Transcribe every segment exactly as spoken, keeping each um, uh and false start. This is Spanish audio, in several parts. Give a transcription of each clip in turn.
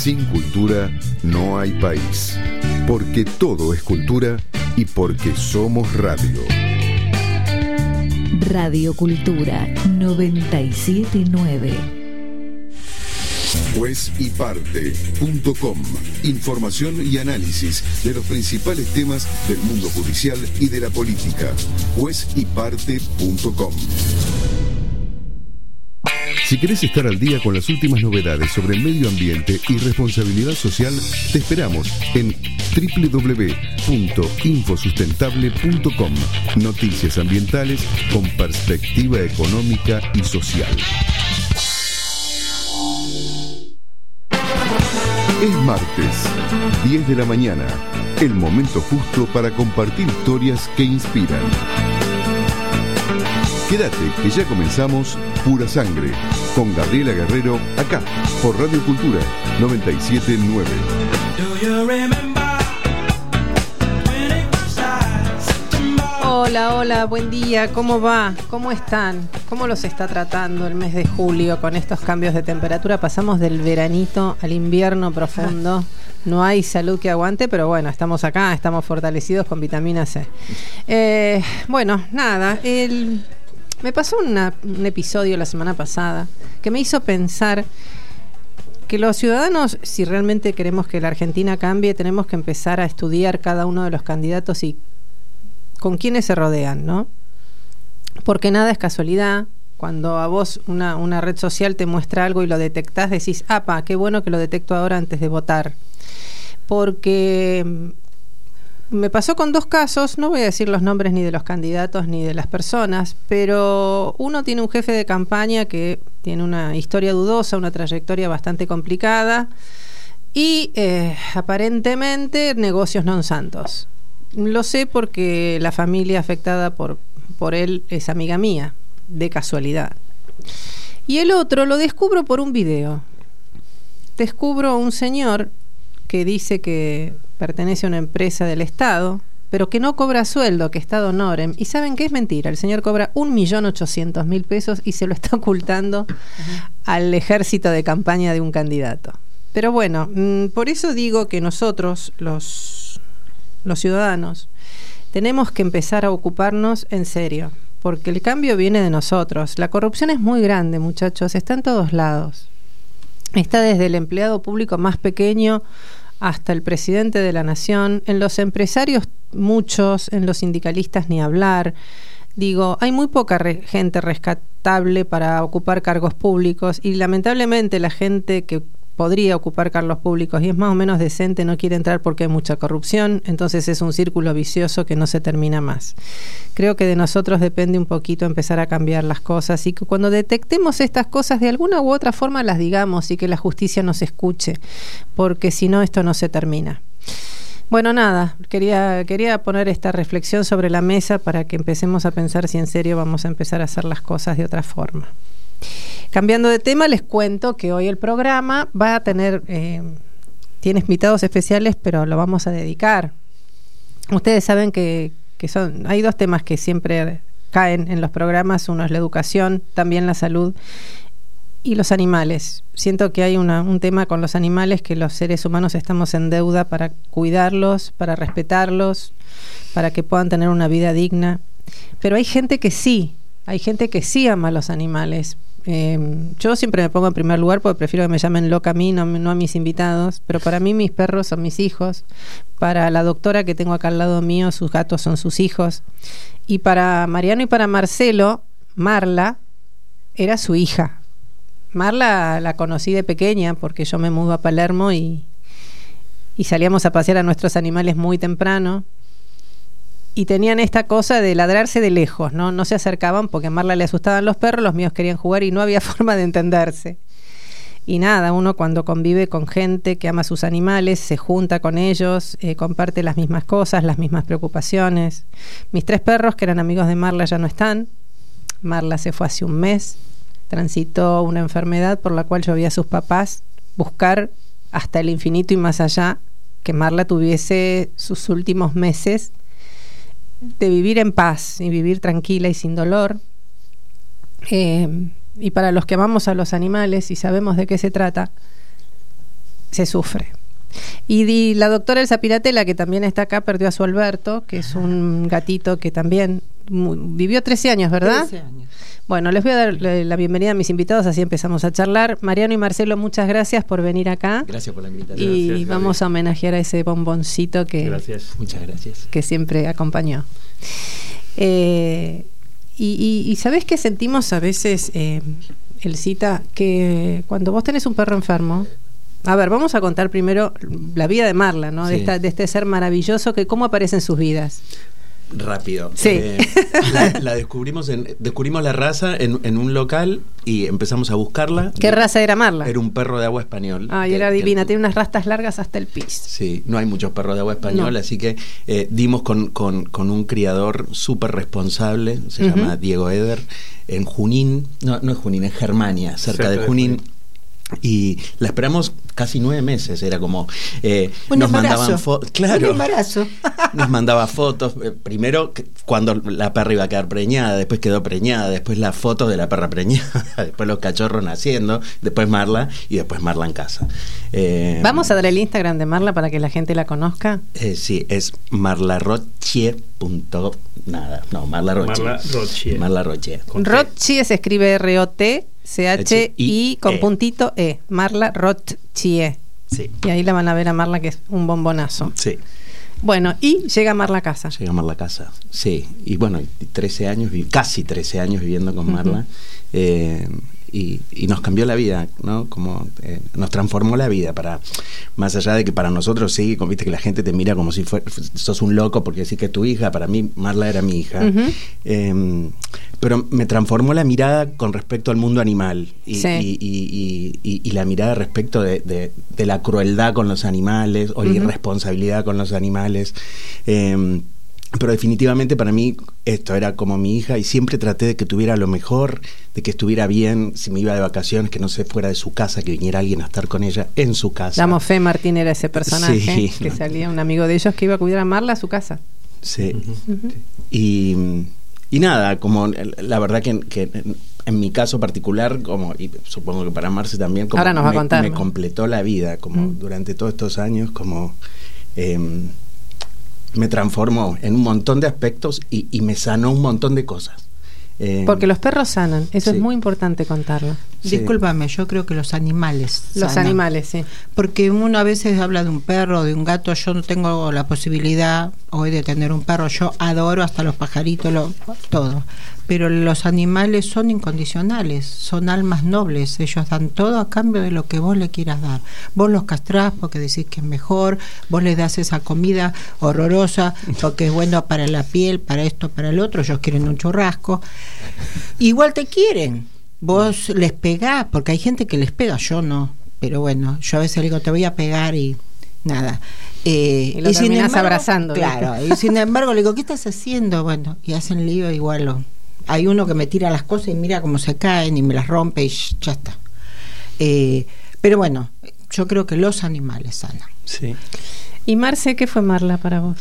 Sin cultura no hay país. Porque todo es cultura y porque somos radio. Radio Cultura noventa y siete punto nueve. juez y parte punto com. Información y análisis de los principales temas del mundo judicial y de la política. juez y parte punto com. Si querés estar al día con las últimas novedades sobre el medio ambiente y responsabilidad social, te esperamos en doble u doble u doble u punto infosustentable punto com. Noticias ambientales con perspectiva económica y social. Es martes, diez de la mañana, el momento justo para compartir historias que inspiran. Quédate, que ya comenzamos Pura Sangre, con Gabriela Guerrero, acá, por Radio Cultura noventa y siete punto nueve. Hola, hola, buen día, ¿cómo va? ¿Cómo están? ¿Cómo los está tratando el mes de julio con estos cambios de temperatura? Pasamos del veranito al invierno profundo. No hay salud que aguante, pero bueno, estamos acá, estamos fortalecidos con vitamina C. Eh, bueno, nada, el... me pasó una, un episodio la semana pasada que me hizo pensar que los ciudadanos, si realmente queremos que la Argentina cambie, tenemos que empezar a estudiar cada uno de los candidatos y con quiénes se rodean, ¿no? Porque nada es casualidad. Cuando a vos una, una red social te muestra algo y lo detectás, decís, apa, qué bueno que lo detecto ahora antes de votar. Porque me pasó con dos casos, no voy a decir los nombres ni de los candidatos ni de las personas, pero uno tiene un jefe de campaña que tiene una historia dudosa, una trayectoria bastante complicada y eh, aparentemente negocios non santos. Lo sé porque la familia afectada por, por él es amiga mía, de casualidad. Y el otro lo descubro por un video. Descubro a un señor que dice que pertenece a una empresa del Estado, pero que no cobra sueldo, que está de honorem. Y saben que es mentira, el señor cobra un millón ochocientos mil pesos y se lo está ocultando uh-huh. al ejército de campaña de un candidato. Pero bueno, mmm, por eso digo que nosotros, los los ciudadanos, tenemos que empezar a ocuparnos en serio, porque el cambio viene de nosotros. La corrupción es muy grande, muchachos, está en todos lados. Está desde el empleado público más pequeño hasta el presidente de la nación, en los empresarios muchos, en los sindicalistas ni hablar. Digo, hay muy poca re- gente rescatable para ocupar cargos públicos y lamentablemente la gente que podría ocupar cargos públicos y es más o menos decente no quiere entrar porque hay mucha corrupción, entonces es un círculo vicioso que no se termina más. Creo que de nosotros depende un poquito empezar a cambiar las cosas y que cuando detectemos estas cosas de alguna u otra forma las digamos y que la justicia nos escuche, porque si no esto no se termina. Bueno, nada, quería, quería poner esta reflexión sobre la mesa para que empecemos a pensar si en serio vamos a empezar a hacer las cosas de otra forma. Cambiando de tema, les cuento que hoy el programa va a tener, eh, tiene invitados especiales, pero lo vamos a dedicar. Ustedes saben que, que son, hay dos temas que siempre caen en los programas, uno es la educación, también la salud y los animales. Siento que hay una, un tema con los animales que los seres humanos estamos en deuda para cuidarlos, para respetarlos, para que puedan tener una vida digna. Pero hay gente que sí, hay gente que sí ama a los animales. Eh, yo siempre me pongo en primer lugar porque prefiero que me llamen loca a mí, no, no a mis invitados, pero para mí mis perros son mis hijos, para la doctora que tengo acá al lado mío sus gatos son sus hijos, y para Mariano y para Marcelo, Marla era su hija. Marla la conocí de pequeña porque yo me mudo a Palermo y, y salíamos a pasear a nuestros animales muy temprano. Y tenían esta cosa de ladrarse de lejos, ¿no? No se acercaban porque a Marla le asustaban los perros, los míos querían jugar y no había forma de entenderse. Y nada, uno cuando convive con gente que ama a sus animales, se junta con ellos, eh, comparte las mismas cosas, las mismas preocupaciones. Mis tres perros, que eran amigos de Marla, ya no están. Marla se fue hace un mes, transitó una enfermedad por la cual yo vi a sus papás buscar hasta el infinito y más allá que Marla tuviese sus últimos meses de vivir en paz y vivir tranquila y sin dolor. Eh, y para los que amamos a los animales y sabemos de qué se trata, se sufre. Y, y la doctora Elsa Piratella, que también está acá, perdió a su Alberto, que es un gatito que también muy, vivió trece años, ¿verdad? trece años. Bueno, les voy a dar la bienvenida a mis invitados, así empezamos a charlar. Mariano y Marcelo, muchas gracias por venir acá. Gracias por la invitación. Y Gracias, vamos a homenajear a ese bomboncito que, gracias. Muchas gracias. que siempre acompañó. Eh, y, y, y ¿sabés qué sentimos a veces, eh, Elcita? Que cuando vos tenés un perro enfermo... A ver, vamos a contar primero la vida de Marla, ¿no? Sí. De, esta, de este ser maravilloso, que cómo aparece en sus vidas. Rápido. Sí. Eh, la, la descubrimos en, descubrimos la raza en, en un local y empezamos a buscarla. ¿Qué raza era Marla? Era un perro de agua español. Ay, que, era divina, que, tiene unas rastas largas hasta el piso. Sí, no hay muchos perros de agua español, No. así que eh, dimos con, con, con un criador súper responsable, se Uh-huh. llama Diego Eder, en Junín, no, no es Junín, es Germania, cerca, Cerca de de Junín. Junín. Y la esperamos casi nueve meses, era como eh, Un nos embarazo. mandaban fotos, claro, Un embarazo. nos mandaba fotos, eh, primero que- cuando la perra iba a quedar preñada, después quedó preñada, después las fotos de la perra preñada, después los cachorros naciendo, después Marla y después Marla en casa. Eh, Vamos a dar el Instagram de Marla para que la gente la conozca. eh, sí, es marlaroche punto nada, no, Marla Roche. Marla Roche. Marla Roche. Con T. Roche se escribe R O T C H I con E. puntito E. Marla Roche. Sí, Y ahí la van a ver a Marla, que es un bombonazo. sí. Bueno, y llega Marla a casa. Llega Marla a casa, sí. Y bueno, trece años, vi- casi trece años viviendo con Marla. Ujú. eh, y, y nos cambió la vida, ¿no? Como eh, nos transformó la vida, para más allá de que para nosotros sí, como viste que la gente te mira como si fuera, sos un loco porque decís que es tu hija. Para mí Marla era mi hija. Ujú. Eh, pero me transformó la mirada con respecto al mundo animal y, Sí. y, y, y, y la mirada respecto de, de, de la crueldad con los animales o la Ujú. irresponsabilidad con los animales. Eh, pero definitivamente para mí esto era como mi hija y siempre traté de que tuviera lo mejor, de que estuviera bien, si me iba de vacaciones, que no se fuera de su casa, que viniera alguien a estar con ella en su casa. Damos fe, Martín era ese personaje, Sí. que salía un amigo de ellos que iba a cuidar a Marla a su casa. Sí. Ujú. Y, y nada, como la verdad que, que en mi caso particular, como y supongo que para Marce también, como Ahora nos va a me, contar, me ¿no? completó la vida, como Mm. durante todos estos años, como eh, me transformó en un montón de aspectos y, y me sanó un montón de cosas. Eh, Porque los perros sanan, eso sí. es muy importante contarlo. Sí. Discúlpame, yo creo que los animales. Los sanan. animales, sí. Porque uno a veces habla de un perro, de un gato. Yo no tengo la posibilidad hoy de tener un perro. Yo adoro hasta los pajaritos, lo, todo. Pero los animales son incondicionales, son almas nobles. Ellos dan todo a cambio de lo que vos le quieras dar. Vos los castrás porque decís que es mejor, vos les das esa comida horrorosa porque es bueno para la piel, para esto, para el otro. Ellos quieren un churrasco. Igual te quieren. Vos les pegás, porque hay gente que les pega, yo no. Pero bueno, yo a veces le digo, te voy a pegar y nada. Eh, Y lo terminás abrazando, claro, ¿viste? y sin embargo le digo, ¿qué estás haciendo? Bueno, y hacen lío igual. Lo, hay uno que me tira las cosas y mira cómo se caen y me las rompe y sh, ya está. Eh, pero bueno, yo creo que los animales sanan. Sí. Y Marce, ¿qué fue Marla para vos?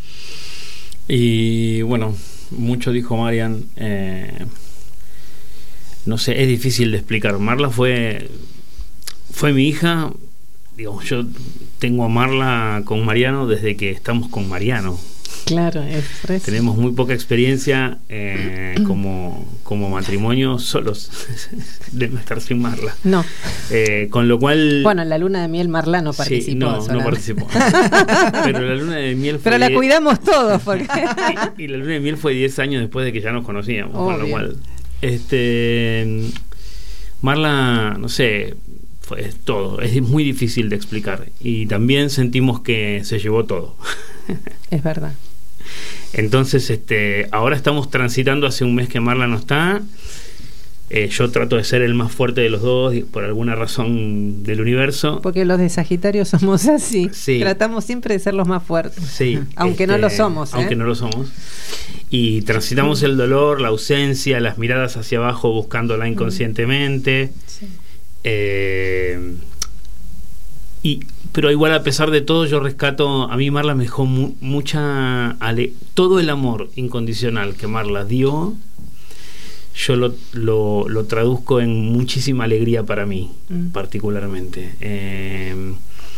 Y bueno, mucho dijo Marian. Eh, no sé, es difícil de explicar. Marla fue, fue mi hija. Digamos, yo tengo a Marla con Mariano desde que estamos con Mariano. Claro, es fresco. Tenemos muy poca experiencia eh, como, como matrimonio solos de no estar sin Marla. No. Eh, con lo cual... Bueno, en la luna de miel Marla no Sí, participó. no, no solamente. participó. Pero la luna de miel fue Pero la die- cuidamos todos, porque... y, y la luna de miel fue diez años después de que ya nos conocíamos, con lo Obvio. cual este Marla, no sé, fue todo, es muy difícil de explicar y también sentimos que se llevó todo. Es verdad. Entonces, este, ahora estamos transitando hace un mes que Marla no está. Eh, yo trato de ser el más fuerte de los dos y por alguna razón del universo. Porque los de Sagitario somos así. Sí. Tratamos siempre de ser los más fuertes. Sí, Aunque no lo somos, ¿eh? Aunque no lo somos. Y transitamos el dolor, la ausencia, las miradas hacia abajo buscándola inconscientemente. Sí. Eh, y pero igual, a pesar de todo, yo rescato, a mí Marla me dejó mu- mucha ale- todo el amor incondicional que Marla dio, yo lo, lo, lo traduzco en muchísima alegría para mí, Mm. particularmente. Eh,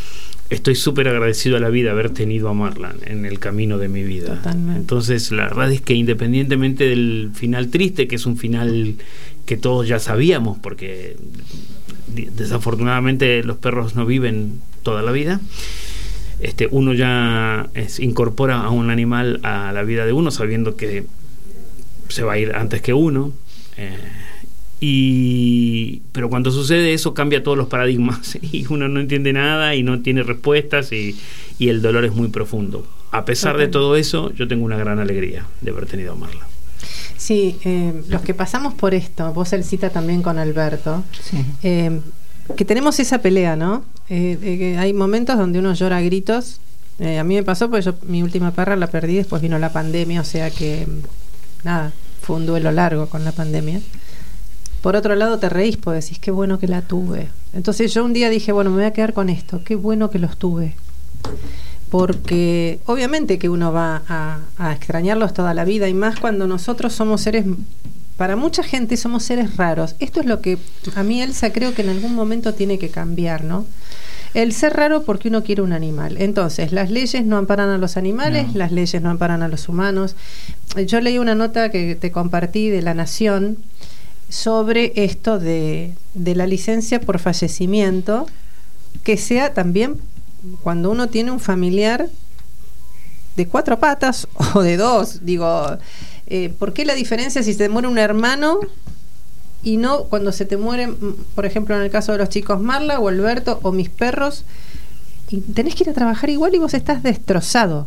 estoy súper agradecido a la vida haber tenido a Marla en el camino de mi vida. Totalmente. Entonces la verdad es que independientemente del final triste, que es un final que todos ya sabíamos, porque desafortunadamente los perros no viven toda la vida, este, uno ya es, incorpora a un animal a la vida de uno sabiendo que se va a ir antes que uno, eh, y pero cuando sucede eso cambia todos los paradigmas y uno no entiende nada y no tiene respuestas y, y el dolor es muy profundo. A pesar de todo eso, yo tengo una gran alegría de haber tenido a Marla. Sí, eh, los que pasamos por esto, vos el cita también con Alberto, Sí. eh, que tenemos esa pelea, ¿no? Eh, eh, que hay momentos donde uno llora a gritos. Eh, a mí me pasó porque yo mi última perra la perdí, después vino la pandemia, o sea que nada, fue un duelo largo con la pandemia. Por otro lado te reís porque decís qué bueno que la tuve. Entonces yo un día dije, bueno, me voy a quedar con esto, qué bueno que los tuve. Porque obviamente que uno va a, a extrañarlos toda la vida, y más cuando nosotros somos seres, para mucha gente somos seres raros. Esto es lo que a mí, Elsa, creo que en algún momento tiene que cambiar, ¿no? El ser raro porque uno quiere un animal. Entonces, las leyes no amparan a los animales, no. Las leyes no amparan a los humanos. Yo leí una nota que te compartí de La Nación sobre esto de, de la licencia por fallecimiento, que sea también cuando uno tiene un familiar de cuatro patas o de dos. Digo, eh, ¿por qué la diferencia si se te muere un hermano y no cuando se te muere, por ejemplo, en el caso de los chicos Marla o Alberto o mis perros, y tenés que ir a trabajar igual y vos estás destrozado?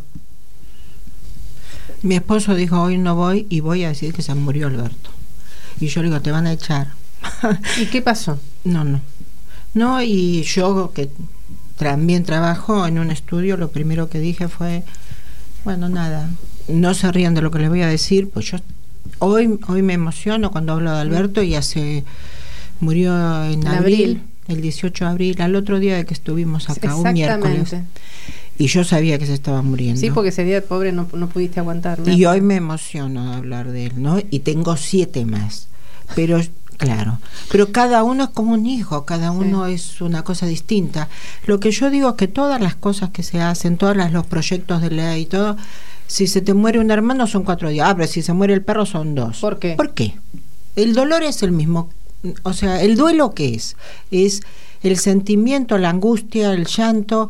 Mi esposo dijo, hoy no voy y voy a decir que se murió Alberto. Y yo le digo, te van a echar. ¿Y qué pasó? No, no. No, y yo que también trabajo en un estudio, lo primero que dije fue, bueno, nada, no se rían de lo que les voy a decir, pues yo hoy hoy me emociono cuando hablo de Alberto, y hace murió en, en abril, abril, el dieciocho de abril, al otro día de que estuvimos acá, un miércoles. Y yo sabía que se estaba muriendo. Sí, porque ese día, pobre, no, no pudiste aguantar, ¿no? Y hoy me emociono de hablar de él, ¿no? Y tengo siete más. Pero, claro, pero cada uno es como un hijo, cada uno sí. Es una cosa distinta. Lo que yo digo es que todas las cosas que se hacen, todos las, los proyectos de ley y todo, si se te muere un hermano son cuatro días. Ah, pero si se muere el perro son dos. ¿Por qué? ¿Por qué? El dolor es el mismo. O sea, ¿el duelo qué es? Es el sentimiento, la angustia, el llanto.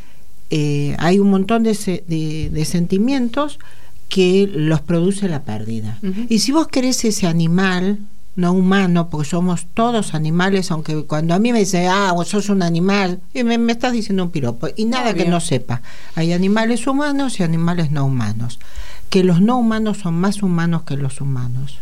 Eh, hay un montón de, se, de, de sentimientos que los produce la pérdida. Uh-huh. Y si vos querés ese animal no humano, porque somos todos animales, aunque cuando a mí me dicen, ah, vos sos un animal, y me, me estás diciendo un piropo, y nada Obvio. Que no sepa. Hay animales humanos y animales no humanos, que los no humanos son más humanos que los humanos.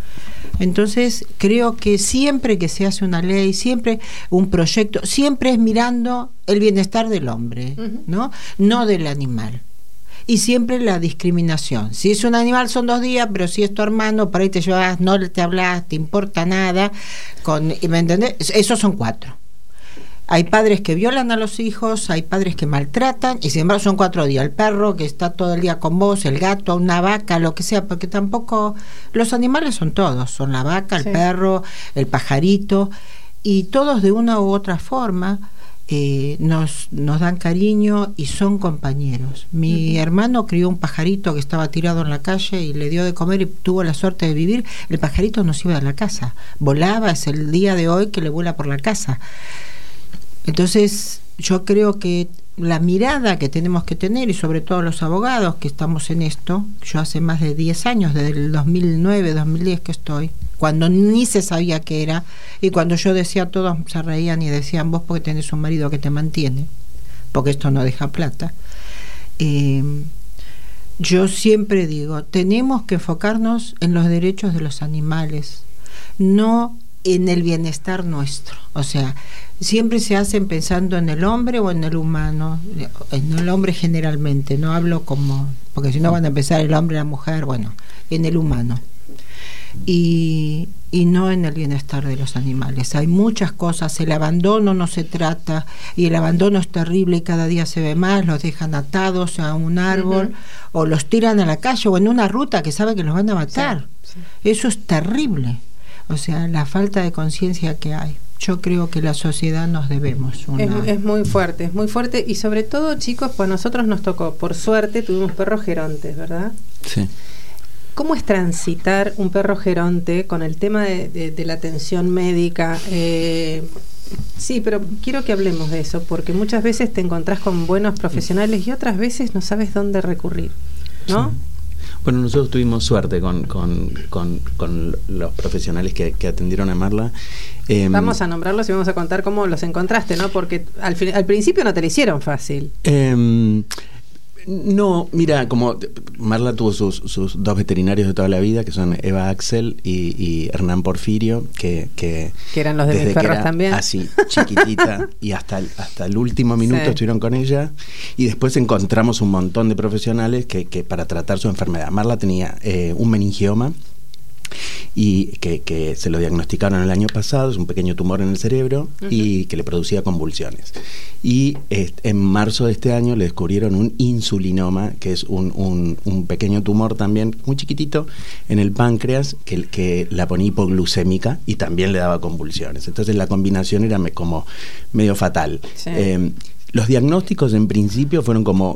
Entonces creo que siempre que se hace una ley, siempre un proyecto, siempre es mirando el bienestar del hombre, uh-huh. ¿no? No del animal. Y siempre la discriminación. Si es un animal son dos días, pero si es tu hermano, por ahí te llevas, no te hablas, te importa nada, con, ¿me entendés? Esos son cuatro. Hay padres que violan a los hijos, hay padres que maltratan, y sin embargo son cuatro días. El perro que está todo el día con vos, el gato, una vaca, lo que sea, porque tampoco... Los animales son todos, son la vaca, el sí. perro, el pajarito, y todos de una u otra forma eh, nos, nos dan cariño y son compañeros. Mi uh-huh. hermano crió un pajarito que estaba tirado en la calle y le dio de comer y tuvo la suerte de vivir. El pajarito no se iba de la casa, volaba, es el día de hoy que le vuela por la casa. Entonces yo creo que la mirada que tenemos que tener, y sobre todo los abogados que estamos en esto, yo hace más de diez años, desde el dos mil nueve, dos mil diez que estoy, cuando ni se sabía qué era, y cuando yo decía, todos se reían y decían, vos porque tenés un marido que te mantiene, porque esto no deja plata. Eh, yo siempre digo, tenemos que enfocarnos en los derechos de los animales, no en el bienestar nuestro. O sea, siempre se hacen pensando en el hombre o en el humano, en el hombre generalmente, no hablo como, porque si no van a empezar el hombre y la mujer, bueno, en el humano, y, y no en el bienestar de los animales. Hay muchas cosas, el abandono no se trata, y el abandono es terrible y cada día se ve más, los dejan atados a un árbol, uh-huh. o los tiran a la calle o en una ruta que sabe que los van a matar. Sí, sí. Eso es terrible. O sea, la falta de conciencia que hay. Yo creo que la sociedad nos debemos una... Es, es muy fuerte, es muy fuerte. Y sobre todo, chicos, pues a nosotros nos tocó, por suerte, tuvimos perros gerontes, ¿verdad? Sí. ¿Cómo es transitar un perro geronte con el tema de, de, de la atención médica? Eh, sí, pero quiero que hablemos de eso, porque muchas veces te encontrás con buenos profesionales y otras veces no sabes dónde recurrir, ¿no? Sí. Bueno, nosotros tuvimos suerte con, con, con, con los profesionales que, que atendieron a Marla. Eh, vamos a nombrarlos y vamos a contar cómo los encontraste, ¿no? Porque al, fin, al principio no te lo hicieron fácil. Eh, no, mira, como Marla tuvo sus, sus dos veterinarios de toda la vida, que son Eva Axel y, y Hernán Porfirio, que, que, que eran los de mis perros también. Así, chiquitita, y hasta el, hasta el último minuto sí. estuvieron con ella. Y después encontramos un montón de profesionales que, que para tratar su enfermedad. Marla tenía eh, un meningioma, y que, que se lo diagnosticaron el año pasado, es un pequeño tumor en el cerebro, uh-huh. y que le producía convulsiones. Y eh, en marzo de este año le descubrieron un insulinoma, que es un, un, un pequeño tumor también muy chiquitito en el páncreas, que, que la ponía hipoglucémica y también le daba convulsiones. Entonces la combinación era me, como medio fatal. Sí. Eh, los diagnósticos en principio fueron como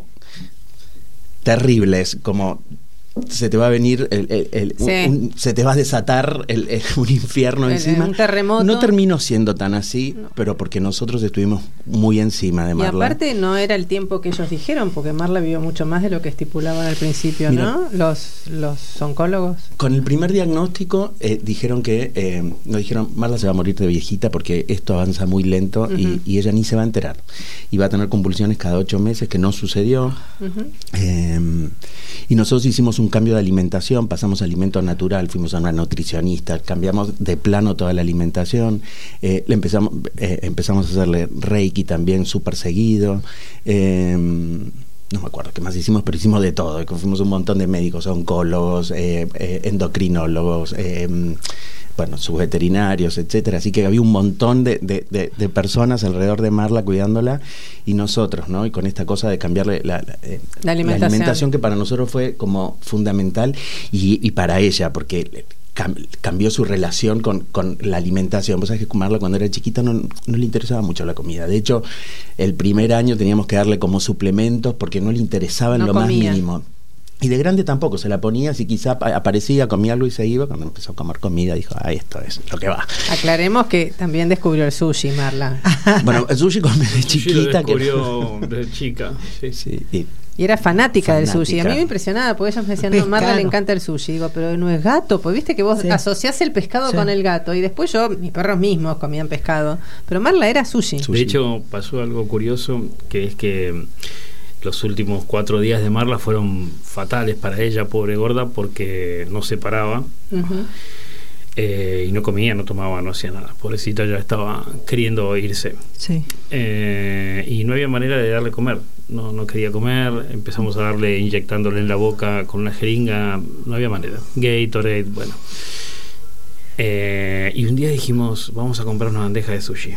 terribles, como se te va a venir el, el, el, sí. un, un, se te va a desatar el, el, un infierno el, encima. Un terremoto. No terminó siendo tan así, no. pero porque nosotros estuvimos muy encima de Marla. Y aparte no era el tiempo que ellos dijeron, porque Marla vivió mucho más de lo que estipulaban al principio, Mira, ¿no? Los, los oncólogos. Con el primer diagnóstico eh, dijeron que, eh, nos dijeron, Marla se va a morir de viejita porque esto avanza muy lento, uh-huh. y, y ella ni se va a enterar. Y va a tener convulsiones cada ocho meses, que no sucedió. Uh-huh. Eh, y nosotros hicimos un un cambio de alimentación, pasamos a alimento natural, fuimos a una nutricionista, cambiamos de plano toda la alimentación, eh, le empezamos, eh, empezamos a hacerle reiki también súper seguido, eh, no me acuerdo qué más hicimos, pero hicimos de todo, fuimos un montón de médicos, oncólogos, eh, eh, endocrinólogos, eh, bueno, sus veterinarios, etcétera, así que había un montón de, de, de, de personas alrededor de Marla cuidándola, y nosotros, ¿no? Y con esta cosa de cambiarle la, la, eh, la, alimentación. la alimentación, que para nosotros fue como fundamental, y, y para ella, porque cambió su relación con, con la alimentación. Vos sabés que Marla cuando era chiquita no, no le interesaba mucho la comida. De hecho, el primer año teníamos que darle como suplementos porque no le interesaba en no lo comía. Más mínimo. Y de grande tampoco, se la ponía, si quizá aparecía, comía algo y se iba. Cuando empezó a comer comida dijo, ah, esto es lo que va. Aclaremos que también descubrió el sushi, Marla. Bueno, el sushi come de chiquita. Lo descubrió que... de chica. Sí, sí. Y, y era fanática, fanática del sushi. A mí me impresionaba, porque ellos me decían, no, a Marla le encanta el sushi. Digo, pero no es gato, pues viste que vos sí. asociás el pescado sí. con el gato. Y después yo, mis perros mismos comían pescado. Pero Marla era sushi. De hecho, pasó algo curioso, que es que los últimos cuatro días de Marla fueron fatales para ella, pobre gorda, porque no se paraba. Uh-huh. eh, y no comía, no tomaba, no hacía nada. Pobrecita ya estaba queriendo irse. Sí. Eh, y no había manera de darle comer. No, no quería comer. Empezamos a darle, inyectándole en la boca con una jeringa. No había manera. Gatorade, bueno. Eh, y un día dijimos, vamos a comprar una bandeja de sushi.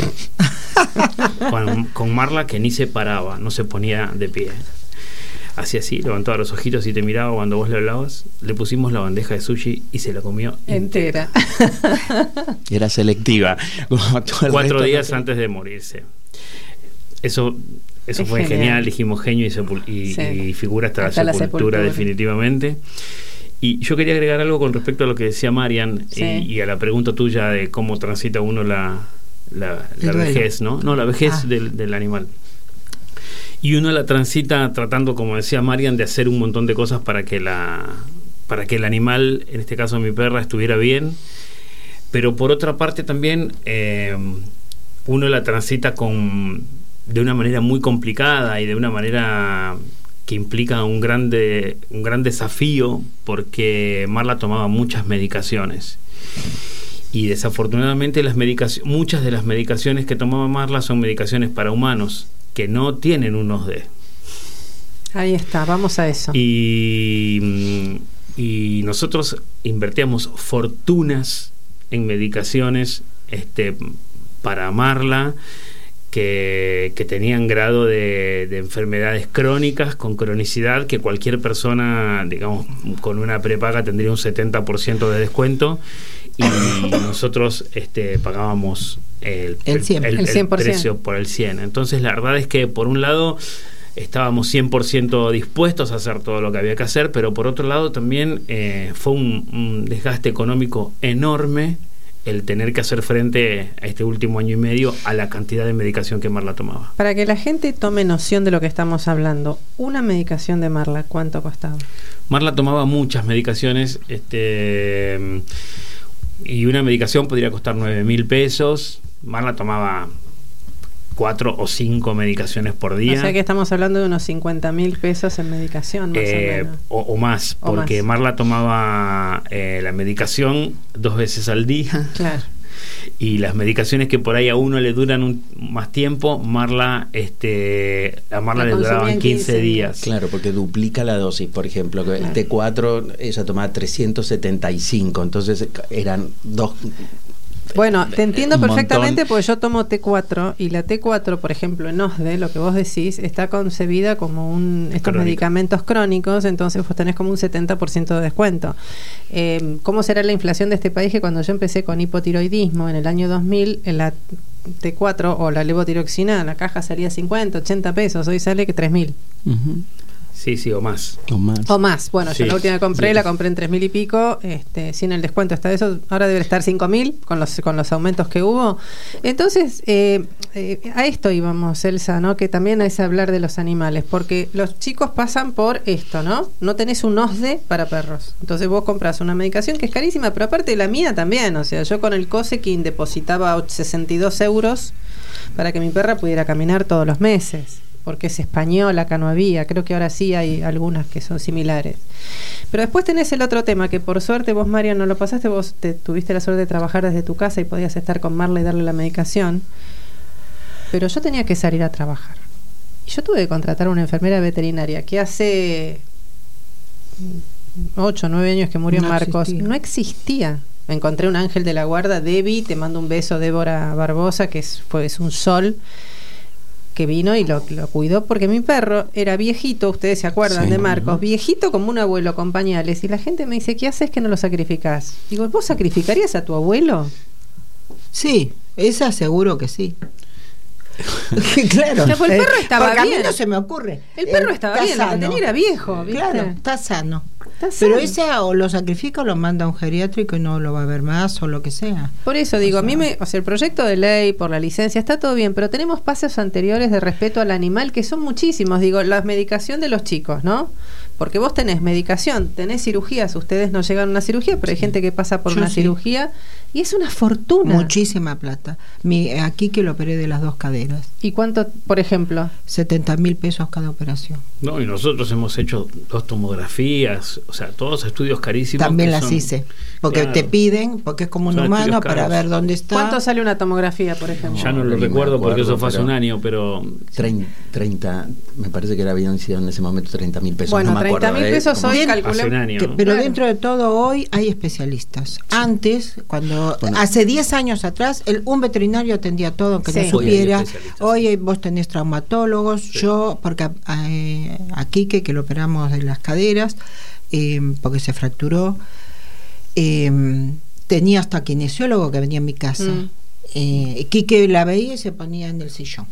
con, con Marla, que ni se paraba, no se ponía de pie. Hacía así, levantaba los ojitos y te miraba cuando vos le hablabas. Le pusimos la bandeja de sushi y se la comió entera. entera. Era selectiva. Cuatro días no... antes de morirse. Eso, eso es fue genial. genial. Dijimos genio y, sepul- y, sí. y figura hasta, hasta la, sepultura, la sepultura, definitivamente. Y yo quería agregar algo con respecto a lo que decía Marian, sí. y, y a la pregunta tuya de cómo transita uno la, la, la vejez, ¿no? No, la vejez ah. del, del animal. Y uno la transita tratando, como decía Marian, de hacer un montón de cosas para que la para que el animal, en este caso mi perra, estuviera bien. Pero por otra parte también eh, uno la transita con de una manera muy complicada y de una manera que implica un grande un gran desafío, porque Marla tomaba muchas medicaciones y desafortunadamente las medicaciones, muchas de las medicaciones que tomaba Marla son medicaciones para humanos que no tienen un O S D. Ahí está, vamos a eso. Y, y nosotros invertíamos fortunas en medicaciones este, para Marla, Que, que tenían grado de, de enfermedades crónicas, con cronicidad, que cualquier persona, digamos, con una prepaga tendría un setenta por ciento de descuento, y nosotros este, pagábamos el, El cien. el, El cien por ciento. precio por el cien. Entonces la verdad es que por un lado estábamos cien por ciento dispuestos a hacer todo lo que había que hacer, pero por otro lado también eh, fue un, un desgaste económico enorme el tener que hacer frente a este último año y medio a la cantidad de medicación que Marla tomaba. Para que la gente tome noción de lo que estamos hablando, una medicación de Marla, ¿cuánto costaba? Marla tomaba muchas medicaciones, este y una medicación podría costar nueve mil pesos. Marla tomaba cuatro o cinco medicaciones por día. O sea que estamos hablando de unos cincuenta mil pesos en medicación, más eh, o menos. O, o más, O porque más. Marla tomaba eh, la medicación dos veces al día. Claro. Y las medicaciones que por ahí a uno le duran un, más tiempo, Marla, este, a Marla La le duraban consumían quince quince días. Claro, porque duplica la dosis, por ejemplo. El Claro. T cuatro, ella tomaba trescientos setenta y cinco, entonces eran dos... Bueno, te entiendo un perfectamente montón. porque yo tomo T cuatro y la T cuatro, por ejemplo, en OSDE, lo que vos decís, está concebida como un estos Crónica. medicamentos crónicos, entonces vos tenés como un setenta por ciento de descuento. Eh, ¿Cómo será la inflación de este país? Que cuando yo empecé con hipotiroidismo en el año dos mil, en la T cuatro o la levotiroxina, la caja salía cincuenta, ochenta pesos, hoy sale que tres mil. Uh-huh. Sí, sí, o más. O más. O más. Bueno, Sí. yo la última que compré Sí. la compré en tres mil y pico, este, sin el descuento está eso, ahora debe estar cinco mil con los con los aumentos que hubo. Entonces, eh, eh, a esto íbamos, Elsa, ¿no? Que también es hablar de los animales, porque los chicos pasan por esto, ¿no? No tenés un OSDE para perros. Entonces vos compras una medicación que es carísima, pero aparte de la mía también, o sea, yo con el Cosequin depositaba sesenta y dos euros para que mi perra pudiera caminar todos los meses, porque es español, acá no había, creo que ahora sí hay algunas que son similares. Pero después tenés el otro tema, que por suerte vos, Marian, no lo pasaste, vos te tuviste la suerte de trabajar desde tu casa y podías estar con Marla y darle la medicación, pero yo tenía que salir a trabajar. Y yo tuve que contratar a una enfermera veterinaria que hace ocho o nueve años que murió No Marcos, existía. no existía. Me encontré un ángel de la guarda, Debbie, te mando un beso, Débora Barbosa, que es, fue, es un sol, que vino y lo, lo cuidó, porque mi perro era viejito, ustedes se acuerdan Sí. de Marcos, viejito como un abuelo con pañales, y la gente me dice, ¿qué haces que no lo sacrificás? Digo, ¿vos sacrificarías a tu abuelo? Sí, esa seguro que sí. Claro. O sea, pues el perro Eh, estaba porque bien. A mí no se me ocurre. El perro Eh, estaba está bien, lo que sano. tenía era viejo, ¿viste? Claro, está sano. Está Pero sano. ese o lo sacrifica o lo manda a un geriátrico y no lo va a ver más o lo que sea. Por eso digo, O a mí sea- me, o sea, el proyecto de ley por la licencia está todo bien, pero tenemos pasos anteriores de respeto al animal que son muchísimos. Digo, la medicación de los chicos, ¿no? Porque vos tenés medicación, tenés cirugías, ustedes no llegan a una cirugía, pero hay gente que pasa por Yo una sí. cirugía y es una fortuna. Muchísima plata. Mi, aquí que lo operé de las dos caderas. ¿Y cuánto, por ejemplo? setenta mil pesos cada operación. No, y nosotros hemos hecho dos tomografías, o sea, todos estudios carísimos. También que las son- hice. Porque Claro. te piden, porque es como un Son humano, estudios para caros. ver dónde está. ¿Cuánto sale una tomografía, por ejemplo? Ya no lo Ni me recuerdo porque acuerdo, eso fue hace pero- un año, pero Trein- treinta, me parece que era, habían sido en ese momento treinta mil pesos. Bueno, no me treinta acuerdo, mil ¿eh? pesos Como- hoy Bien, calculé. hace un año. Que- ¿no? pero Claro. dentro de todo hoy hay especialistas. Antes, cuando Bueno. hace diez años atrás, el, un veterinario atendía todo, que Sí. no Hoy hay supiera. especialistas, Hoy hay- vos tenés traumatólogos, Sí. yo, porque eh, a Quique, que lo operamos de las caderas, eh, porque se fracturó, eh, tenía hasta kinesiólogo que venía a mi casa. Mm. Eh, Quique la veía y se ponía en el sillón.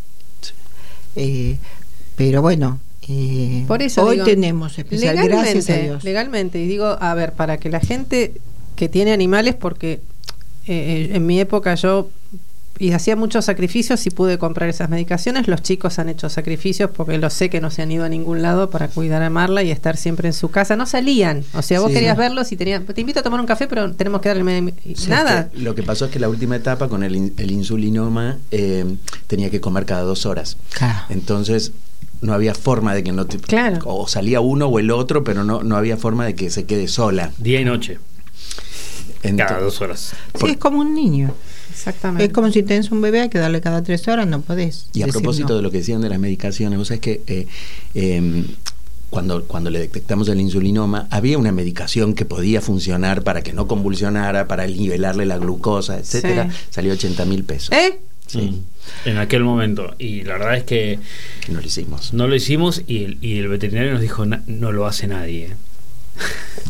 Eh, pero bueno, eh, Por eso hoy digo, tenemos especial, gracias a Dios. Legalmente, y digo, a ver, para que la gente que tiene animales, porque eh, en mi época yo y hacía muchos sacrificios y pude comprar esas medicaciones, los chicos han hecho sacrificios porque lo sé que no se han ido a ningún lado para cuidar a Marla y estar siempre en su casa, no salían, o sea, vos Sí. querías verlos y tenías, te invito a tomar un café, pero tenemos que darle med- Sí, nada. es que lo que pasó es que la última etapa con el, in- el insulinoma eh, tenía que comer cada dos horas. Claro. Entonces no había forma de que no te, Claro. o salía uno o el otro, pero no, no había forma de que se quede sola. día y noche, Ento- cada dos horas. Sí, es como un niño. Exactamente. Es como si tenés un bebé, hay que darle cada tres horas, no podés. Y a decir propósito no. de lo que decían de las medicaciones, vos sabés que eh, eh, cuando, cuando le detectamos el insulinoma, había una medicación que podía funcionar para que no convulsionara, para nivelarle la glucosa, etcétera. Sí. Salió ochenta mil pesos. ¿Eh? Sí, Mm. En aquel momento. Y la verdad es que no lo hicimos. no lo hicimos y el, y el veterinario nos dijo, "Na- no lo hace nadie".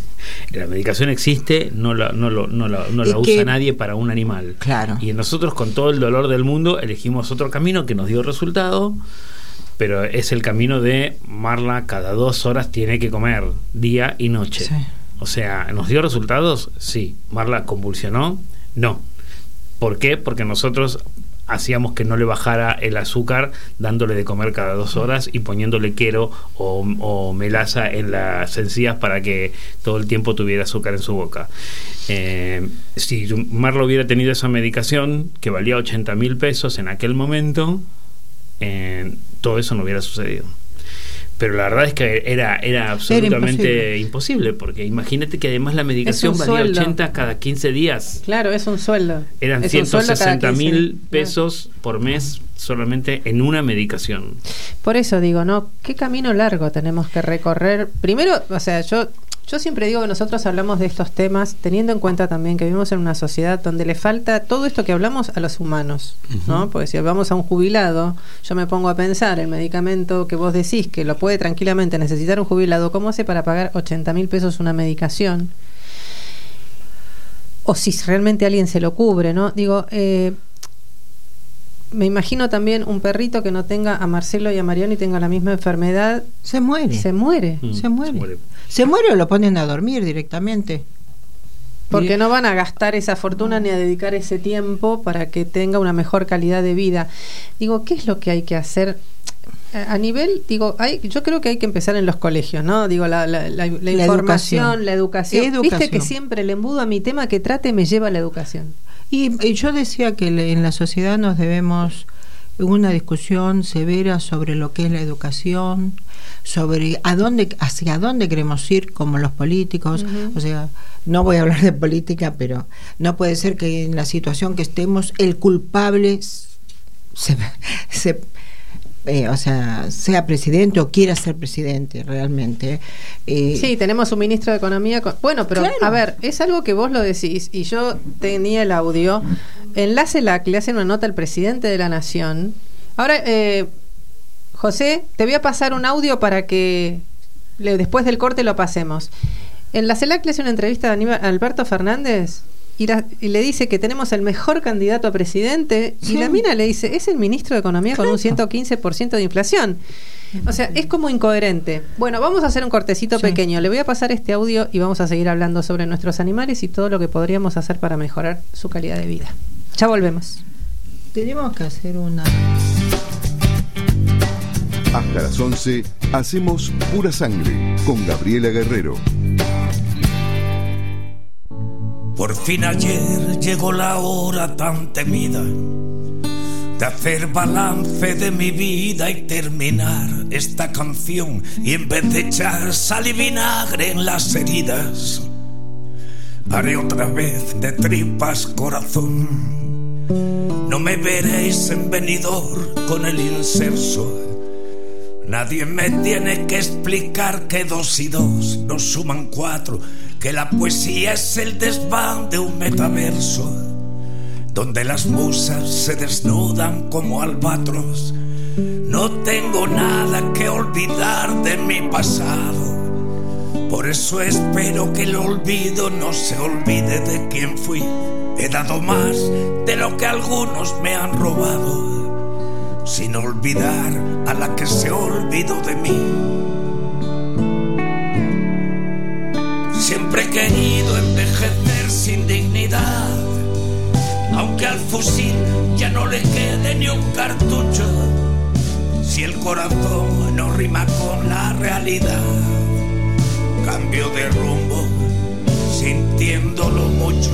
La medicación existe, no la, no lo, no la, no la usa nadie para un animal. Claro. Y nosotros, con todo el dolor del mundo, elegimos otro camino que nos dio resultado, pero es el camino de Marla cada dos horas tiene que comer, día y noche. Sí. O sea, ¿nos dio resultados? Sí. ¿Marla convulsionó? No. ¿Por qué? Porque nosotros hacíamos que no le bajara el azúcar dándole de comer cada dos horas y poniéndole quero o, o melaza en las encías para que todo el tiempo tuviera azúcar en su boca. Eh, si Marla hubiera tenido esa medicación que valía ochenta mil pesos en aquel momento, eh, todo eso no hubiera sucedido. Pero la verdad es que era, era absolutamente era imposible. imposible, porque imagínate que además la medicación valía sueldo. ochenta cada quince días. Claro, es un sueldo. Eran es ciento sesenta mil pesos por mes solamente en una medicación. Por eso digo, ¿no? ¿Qué camino largo tenemos que recorrer? Primero, o sea, yo... Yo siempre digo que nosotros hablamos de estos temas teniendo en cuenta también que vivimos en una sociedad donde le falta todo esto que hablamos a los humanos, ¿no? Uh-huh. Porque si vamos a un jubilado, yo me pongo a pensar el medicamento que vos decís que lo puede tranquilamente necesitar un jubilado, ¿cómo hace para pagar ochenta mil pesos una medicación? O si realmente alguien se lo cubre, ¿no? Digo, eh, me imagino también un perrito que no tenga a Marcelo y a Mariano y tenga la misma enfermedad. Se muere. Se muere. Mm, se muere. Se muere. Se muere o lo ponen a dormir directamente. Porque no van a gastar esa fortuna ni a dedicar ese tiempo para que tenga una mejor calidad de vida. Digo, ¿qué es lo que hay que hacer? A nivel, digo, hay, yo creo que hay que empezar en los colegios, ¿no? Digo, la, la, la, la, la información, educación. la educación. educación. Viste que siempre el embudo a mi tema que trate me lleva a la educación. Y, y yo decía que en la sociedad nos debemos una discusión severa sobre lo que es la educación, sobre a dónde, hacia dónde queremos ir como los políticos. Uh-huh. O sea, no voy a hablar de política, pero no puede ser que en la situación que estemos el culpable se, se eh, o sea, sea presidente o quiera ser presidente realmente. Eh, sí, tenemos un ministro de Economía. Con, bueno, pero claro. A ver, es algo que vos lo decís y yo tenía el audio. En la CELAC le hacen una nota al presidente de la Nación. Ahora, eh, José, te voy a pasar un audio para que le, después del corte lo pasemos. En la CELAC le hace una entrevista a, Aníbal, a Alberto Fernández y, la, y le dice que tenemos el mejor candidato a presidente, sí. Y la mina le dice, es el ministro de Economía, claro, con un ciento quince por ciento de inflación. O sea, es como incoherente. Bueno, vamos a hacer un cortecito, sí, pequeño. Le voy a pasar este audio y vamos a seguir hablando sobre nuestros animales y todo lo que podríamos hacer para mejorar su calidad de vida. Ya volvemos. Tenemos que hacer una... Hasta las once hacemos Pura Sangre con Gabriela Guerrero. Por fin ayer llegó la hora tan temida de hacer balance de mi vida y terminar esta canción, y en vez de echar sal y vinagre en las heridas, haré otra vez de tripas corazón. No me veréis en Benidorm con el inserso. Nadie me tiene que explicar que dos y dos no suman cuatro, que la poesía es el desván de un metaverso donde las musas se desnudan como albatros. No tengo nada que olvidar de mi pasado, por eso espero que el olvido no se olvide de quién fui. He dado más de lo que algunos me han robado, sin olvidar a la que se olvidó de mí. Siempre he querido envejecer sin dignidad, aunque al fusil ya no le quede ni un cartucho. Si el corazón no rima con la realidad, cambio de rumbo sintiéndolo mucho.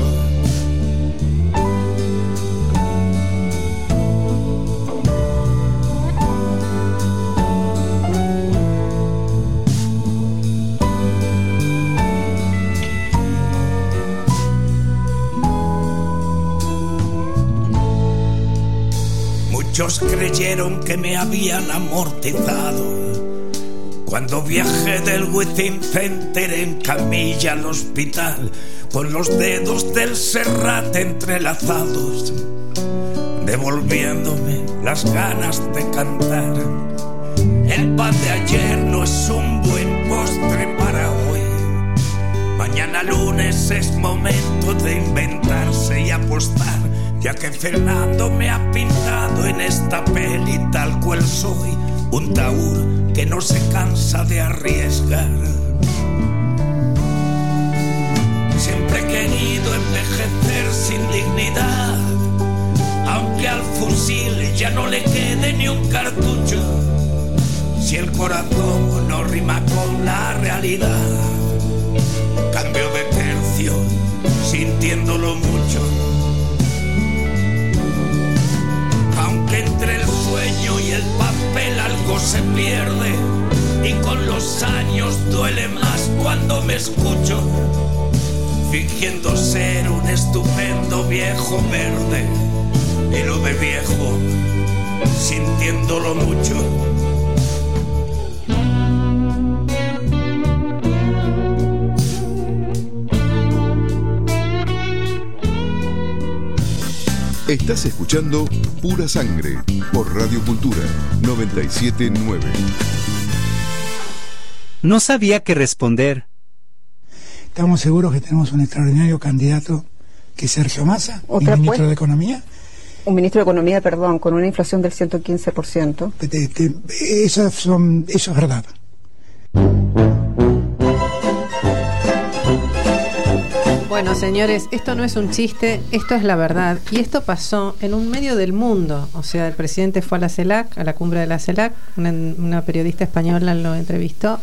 Muchos creyeron que me habían amortizado cuando viajé del Within Center en camilla al hospital, con los dedos del Serrat entrelazados, devolviéndome las ganas de cantar. El pan de ayer no es un buen postre para hoy. Mañana es momento de inventarse y apostar, ya que Fernando me ha pintado en esta peli tal cual soy, un taur que no se cansa de arriesgar. Siempre he querido envejecer sin dignidad, aunque al fusil ya no le quede ni un cartucho, si el corazón no rima con la realidad. Cambio de tercio, sintiéndolo mucho, aunque entre el sueño y el papel algo se pierde, y con los años duele más cuando me escucho, fingiendo ser un estupendo viejo verde, y lo de viejo, sintiéndolo mucho. Estás escuchando Pura Sangre por Radio Cultura noventa y siete punto nueve. No sabía qué responder. Estamos seguros que tenemos un extraordinario candidato, que es Sergio Massa, el ministro pues, de Economía. Un ministro de Economía, perdón, con una inflación del ciento quince por ciento. Eso, son, eso es verdad. Bueno, señores, esto no es un chiste, esto es la verdad. Y esto pasó en un medio del mundo. O sea, el presidente fue a la CELAC, a la cumbre de la CELAC, una, una periodista española lo entrevistó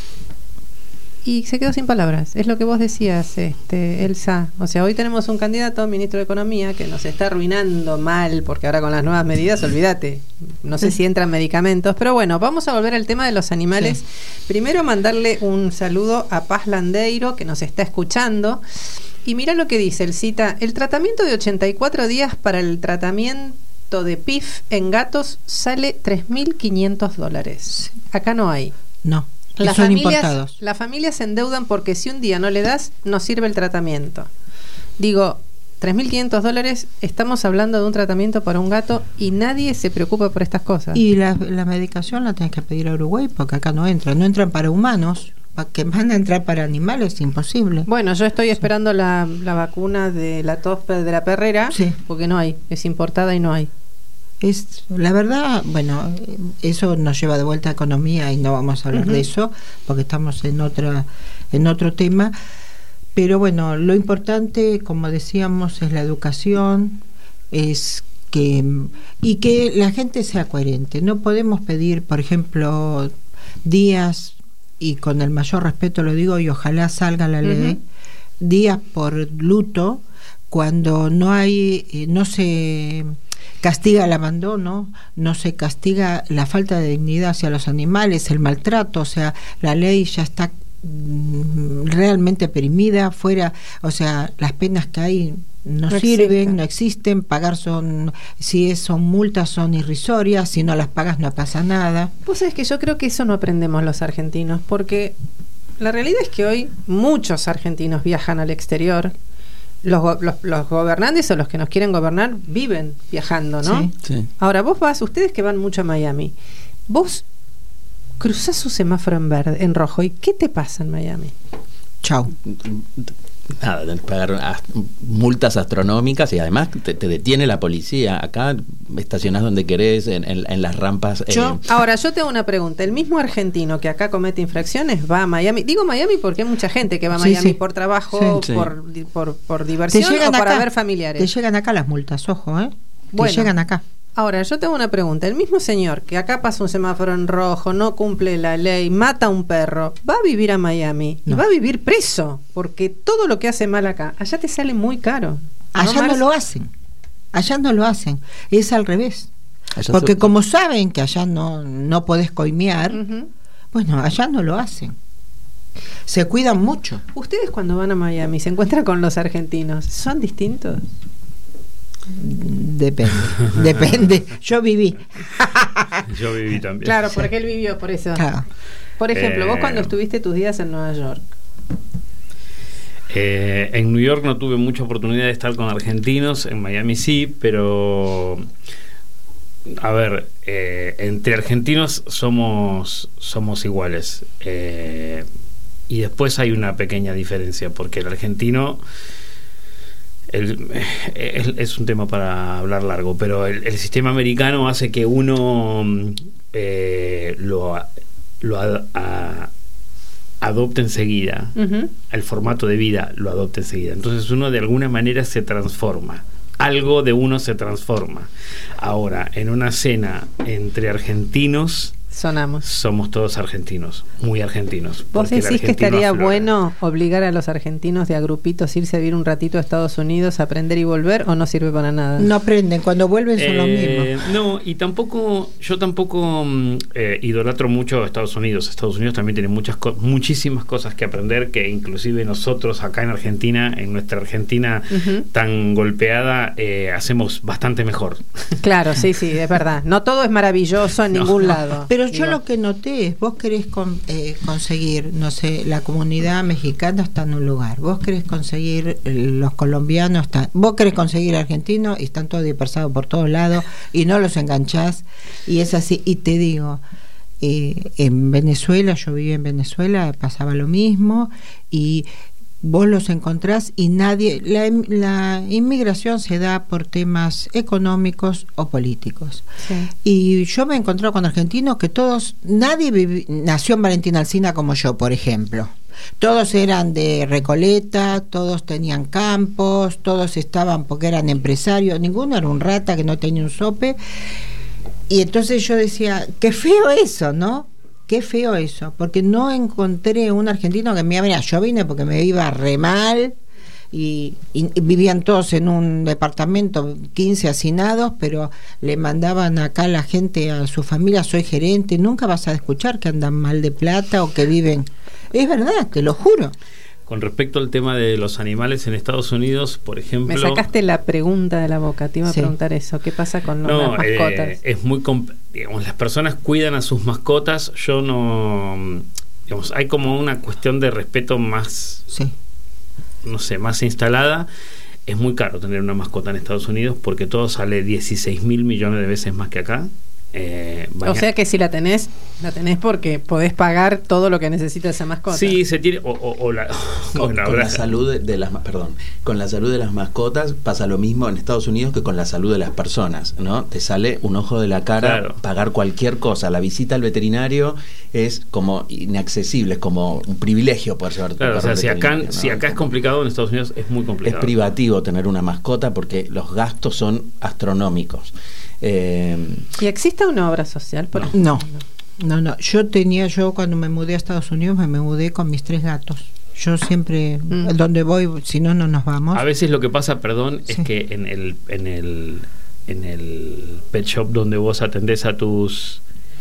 y se quedó sin palabras. Es lo que vos decías, este, Elsa. O sea, hoy tenemos un candidato, ministro de Economía, que nos está arruinando mal, porque ahora con las nuevas medidas, olvídate, no sé si entran medicamentos, pero bueno, vamos a volver al tema de los animales. Sí. Primero mandarle un saludo a Paz Landeiro, que nos está escuchando. Y mira lo que dice, él cita: el tratamiento de ochenta y cuatro días para el tratamiento de P I F en gatos sale tres mil quinientos dólares. Acá no hay. No. Las son familias, importados. Las familias se endeudan porque si un día no le das, no sirve el tratamiento. Digo, tres mil quinientos dólares, estamos hablando de un tratamiento para un gato y nadie se preocupa por estas cosas. Y la, la medicación la tenés que pedir a Uruguay porque acá no entra. No entran para humanos. ¿Para que van a entrar para animales? Imposible. Bueno, yo estoy esperando sí. la, la vacuna de la tos de la perrera, sí. porque no hay, es importada y no hay. Es la verdad, bueno, eso nos lleva de vuelta a economía y no vamos a hablar uh-huh. de eso porque estamos en otra en otro tema, pero bueno, lo importante, como decíamos, es la educación, es que y que la gente sea coherente. No podemos pedir, por ejemplo, días, y con el mayor respeto lo digo y ojalá salga la ley, uh-huh. días por luto cuando no hay, no se castiga el abandono, no se castiga la falta de dignidad hacia los animales, el maltrato. O sea, la ley ya está mm, realmente perimida, fuera, o sea, las penas que hay no, no sirven, existen. no existen, pagar son, si es, son multas son irrisorias, si no las pagas no pasa nada. Vos sabés que yo creo que eso no aprendemos los argentinos, porque la realidad es que hoy muchos argentinos viajan al exterior. Los, los, los gobernantes o los que nos quieren gobernar viven viajando, ¿no? Sí, sí. Ahora, vos vas, ustedes que van mucho a Miami, vos cruzás su semáforo en verde, en rojo, ¿y qué te pasa en Miami? Chau. Nada, tenés que pagar ast- multas astronómicas y además te, te detiene la policía. Acá estacionás donde querés, en, en, en las rampas. Yo, eh. Ahora, yo te hago una pregunta. ¿El mismo argentino que acá comete infracciones va a Miami? Digo Miami porque hay mucha gente que va a Miami sí, sí. por trabajo, sí. Por, por, por diversión o para acá, ver familiares. Te llegan acá las multas, ojo, ¿eh? Bueno, te llegan acá. Ahora, yo tengo una pregunta. El mismo señor que acá pasa un semáforo en rojo, no cumple la ley, mata a un perro, va a vivir a Miami no. y va a vivir preso, porque todo lo que hace mal acá, allá te sale muy caro. Allá no, no lo hacen. Allá no lo hacen. Es al revés. Allá porque so- como saben que allá no, no podés coimear, uh-huh. bueno, allá no lo hacen. Se cuidan mucho. ¿Ustedes cuando van a Miami se encuentran con los argentinos? ¿Son distintos? Depende, depende. Yo viví. Yo viví también. Claro, porque él vivió, por eso. Claro. Por ejemplo, eh, vos cuando estuviste tus días en Nueva York. Eh, en New York no tuve mucha oportunidad de estar con argentinos, en Miami sí, pero a ver, eh, entre argentinos somos somos iguales. Eh, y después hay una pequeña diferencia, porque el argentino el, es, es un tema para hablar largo, pero el, el sistema americano hace que uno eh, lo, lo a, a, adopte enseguida, uh-huh. el formato de vida lo adopte enseguida. Entonces uno de alguna manera se transforma. Algo de uno se transforma. Ahora, en una cena entre argentinos, sonamos. Somos todos argentinos, muy argentinos. ¿Vos decís que estaría aflora. bueno obligar a los argentinos de a grupitos irse a vivir un ratito a Estados Unidos, aprender y volver, o no sirve para nada? No aprenden, cuando vuelven son eh, los mismos. No, y tampoco, yo tampoco eh, idolatro mucho a Estados Unidos. Estados Unidos también tiene muchas co- muchísimas cosas que aprender, que inclusive nosotros acá en Argentina, en nuestra Argentina uh-huh. tan golpeada, eh, hacemos bastante mejor. Claro, sí, sí, es verdad. No todo es maravilloso en no, ningún no. lado. Pero yo lo que noté es, vos querés con, eh, conseguir, no sé, la comunidad mexicana está en un lugar, vos querés conseguir eh, los colombianos, está, vos querés conseguir argentinos y están todos dispersados por todos lados y no los enganchás, y es así. Y te digo, eh, en Venezuela, yo viví en Venezuela, pasaba lo mismo, y vos los encontrás y nadie, la, la inmigración se da por temas económicos o políticos. Sí. Y yo me he encontrado con argentinos que todos, nadie vivi, nació en Valentín Alsina como yo, por ejemplo. Todos eran de Recoleta, todos tenían campos, todos estaban porque eran empresarios, ninguno era un rata que no tenía un sope. Y entonces yo decía, qué feo eso, ¿no? Qué feo eso, porque no encontré un argentino que me mira, yo vine porque me iba re mal y, y, y vivían todos en un departamento, quince hacinados, pero le mandaban acá a la gente, a su familia, soy gerente, nunca vas a escuchar que andan mal de plata o que viven. Es verdad, te lo juro. Con respecto al tema de los animales en Estados Unidos, por ejemplo... Me sacaste la pregunta de la boca, te iba sí. a preguntar eso. ¿Qué pasa con los, no, las mascotas? Eh, es muy... Comp- digamos, las personas cuidan a sus mascotas. Yo no... Digamos, hay como una cuestión de respeto más... Sí. No sé, más instalada. Es muy caro tener una mascota en Estados Unidos porque todo sale dieciséis mil millones de veces más que acá. Eh, o sea que si la tenés, la tenés porque podés pagar todo lo que necesita esa mascota. Sí, se tiene o, o, o la, con, con la salud de, de las perdón, con la salud de las mascotas pasa lo mismo en Estados Unidos que con la salud de las personas, ¿no? Te sale un ojo de la cara, claro. Pagar cualquier cosa. La visita al veterinario es como inaccesible, es como un privilegio poder llevar. Claro, o sea, si acá, ¿no? si acá es complicado, en Estados Unidos es muy complicado. Es privativo tener una mascota porque los gastos son astronómicos. Eh, ¿Y existe una obra social? Por no, no, no. Yo tenía, yo cuando me mudé a Estados Unidos me, me mudé con mis tres gatos. Yo siempre, mm. donde voy, si no, no nos vamos. A veces lo que pasa, perdón, sí. es que en el, en el, en el pet shop donde vos atendés a tus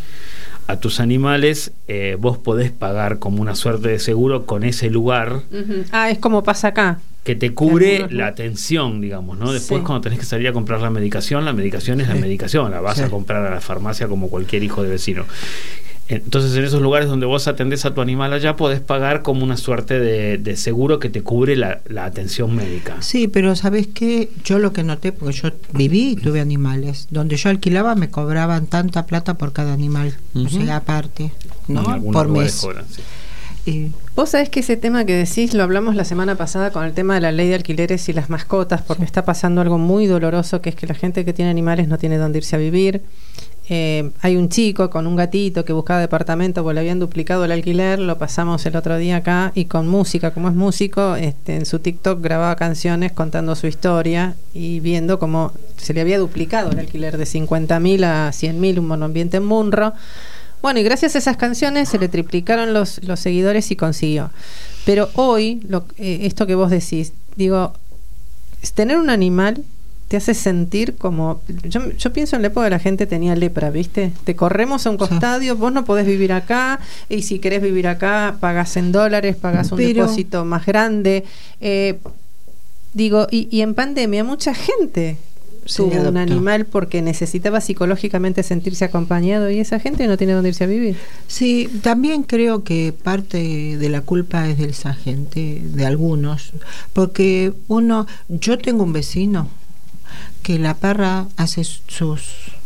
a tus animales, eh, vos podés pagar como una suerte de seguro con ese lugar. Uh-huh. Ah, es como pasa acá. Que te cubre la atención, digamos, ¿no? Después sí. cuando tenés que salir a comprar la medicación, la medicación es sí. la medicación, la vas sí. a comprar a la farmacia como cualquier hijo de vecino. Entonces en esos lugares donde vos atendés a tu animal allá podés pagar como una suerte de, de seguro que te cubre la, la atención médica. Sí, pero ¿sabés qué? Yo lo que noté, porque yo viví y tuve animales, donde yo alquilaba me cobraban tanta plata por cada animal, uh-huh. o sea, aparte, ¿no? Por mes. Cobran, sí. Y vos sabés que ese tema que decís lo hablamos la semana pasada con el tema de la ley de alquileres y las mascotas, porque está pasando algo muy doloroso, que es que la gente que tiene animales no tiene dónde irse a vivir. Eh, hay un chico con un gatito que buscaba departamento porque le habían duplicado el alquiler, lo pasamos el otro día acá, y con música, como es músico, este, en su TikTok grababa canciones contando su historia y viendo cómo se le había duplicado el alquiler de cincuenta mil a cien mil, un monoambiente en Munro. Bueno, y gracias a esas canciones se le triplicaron los, los seguidores y consiguió. Pero hoy, lo, eh, esto que vos decís, digo, tener un animal te hace sentir como... Yo, yo pienso en la época de la gente tenía lepra, ¿viste? Te corremos a un costado, sí. vos no podés vivir acá, y si querés vivir acá, pagás en dólares, pagás un Pero... depósito más grande. Eh, digo, y, y en pandemia mucha gente... tuvo un animal porque necesitaba psicológicamente sentirse acompañado, y esa gente no tiene dónde irse a vivir. Sí, también creo que parte de la culpa es de esa gente, de algunos, porque uno, yo tengo un vecino que la perra hace sus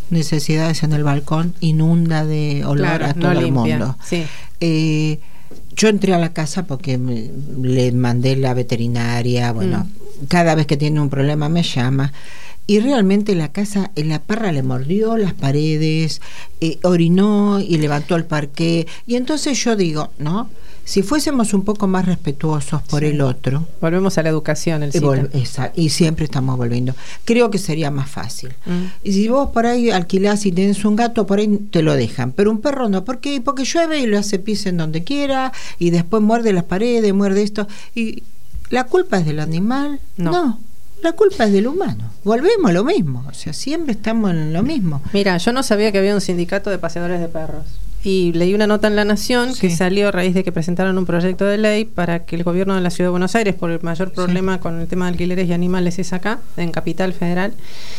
necesidades en el balcón, inunda de olor claro, a todo no el limpia. mundo. Sí. Eh, yo entré a la casa porque me, le mandé la veterinaria, bueno, mm. cada vez que tiene un problema me llama. Y realmente la casa, la perra le mordió las paredes, eh, orinó y levantó el parqué. Y entonces yo digo, ¿no? Si fuésemos un poco más respetuosos por sí. el otro. Volvemos a la educación, el y, vol- esa, y siempre estamos volviendo. Creo que sería más fácil. Mm. Y si vos por ahí alquilás y tenés un gato, por ahí te lo dejan. Pero un perro no. ¿Por qué? Porque llueve y lo hace pis en donde quiera y después muerde las paredes, muerde esto. Y ¿la culpa es del animal? No. no. La culpa es del humano. Volvemos a lo mismo. O sea, siempre estamos en lo mismo. Mira, yo no sabía que había un sindicato de paseadores de perros. Y leí una nota en La Nación sí. que salió a raíz de que presentaron un proyecto de ley para que el gobierno de la Ciudad de Buenos Aires, por el mayor problema sí. con el tema de alquileres y animales es acá, en Capital Federal,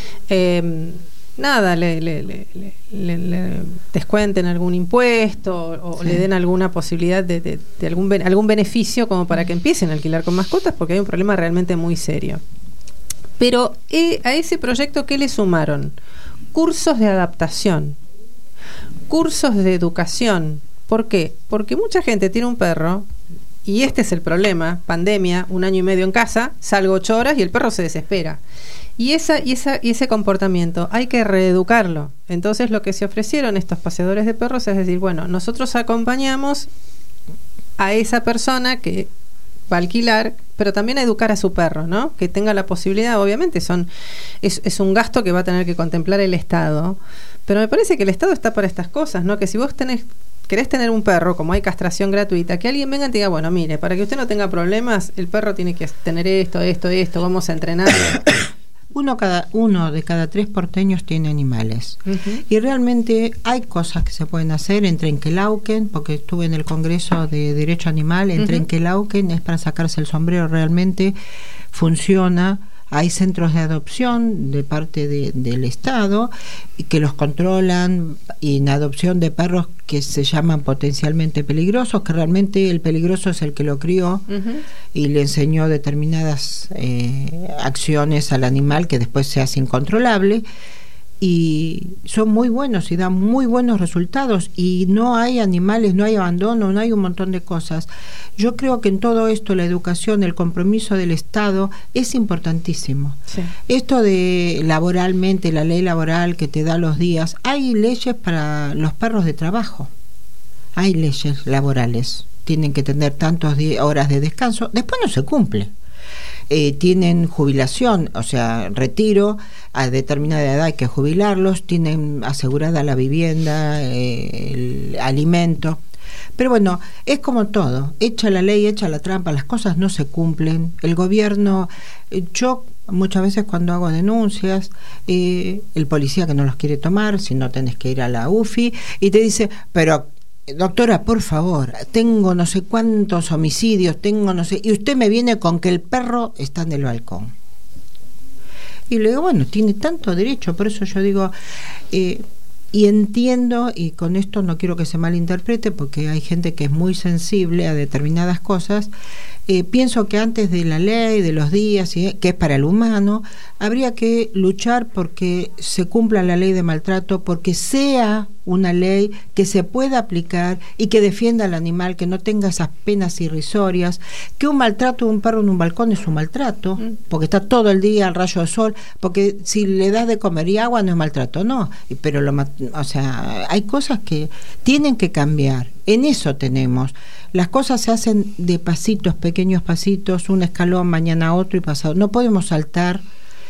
eh, nada, le, le, le, le, le descuenten algún impuesto o sí. le den alguna posibilidad de, de, de algún, ben, algún beneficio como para que empiecen a alquilar con mascotas, porque hay un problema realmente muy serio. Pero eh, a ese proyecto, ¿qué le sumaron? Cursos de adaptación, cursos de educación. ¿Por qué? Porque mucha gente tiene un perro y este es el problema, pandemia, un año y medio en casa, salgo ocho horas y el perro se desespera. Y, esa, y, esa, y ese comportamiento hay que reeducarlo. Entonces lo que se ofrecieron estos paseadores de perros es decir, bueno, nosotros acompañamos a esa persona que va a alquilar, pero también a educar a su perro, ¿no? Que tenga la posibilidad, obviamente son es, es un gasto que va a tener que contemplar el Estado, pero me parece que el Estado está para estas cosas, ¿no? Que si vos tenés querés tener un perro, como hay castración gratuita, que alguien venga y te diga, bueno, mire, para que usted no tenga problemas, el perro tiene que tener esto, esto, esto, vamos a entrenar. Uno, cada, uno de cada tres porteños tiene animales. Uh-huh. Y realmente hay cosas que se pueden hacer en Trenquelauquen, porque estuve en el Congreso de Derecho Animal, en uh-huh. Trenquelauquen, es para sacarse el sombrero, realmente funciona. Hay centros de adopción de parte de, del Estado que los controlan, y en adopción de perros que se llaman potencialmente peligrosos, que realmente el peligroso es el que lo crió uh-huh. y le enseñó determinadas eh, acciones al animal que después se hace incontrolable, y son muy buenos y dan muy buenos resultados, y no hay animales, no hay abandono, no hay un montón de cosas. Yo creo que en todo esto la educación, el compromiso del Estado es importantísimo. Sí. Esto de laboralmente, la ley laboral que te da los días, hay leyes para los perros de trabajo, hay leyes laborales, tienen que tener tantas horas de descanso, después no se cumple. Eh, tienen jubilación, o sea, retiro, a determinada edad hay que jubilarlos, tienen asegurada la vivienda, eh, el alimento. Pero bueno, es como todo, echa la ley, echa la trampa, las cosas no se cumplen. El gobierno, eh, yo muchas veces cuando hago denuncias, eh, el policía que no los quiere tomar, si no tenés que ir a la U F I, y te dice, pero doctora, por favor, tengo no sé cuántos homicidios, tengo no sé, y usted me viene con que el perro está en el balcón. Y le digo, bueno, tiene tanto derecho, por eso yo digo, eh, y entiendo, y con esto no quiero que se malinterprete, porque hay gente que es muy sensible a determinadas cosas, eh, pienso que antes de la ley, de los días, ¿sí?, que es para el humano, habría que luchar porque se cumpla la ley de maltrato, porque sea una ley que se pueda aplicar y que defienda al animal, que no tenga esas penas irrisorias, que un maltrato de un perro en un balcón es un maltrato, mm. porque está todo el día al rayo del sol, porque si le das de comer y agua no es maltrato, no, pero lo, o sea, hay cosas que tienen que cambiar, en eso tenemos. Las cosas se hacen de pasitos, pequeños pasitos, un escalón, mañana otro y pasado. No podemos saltar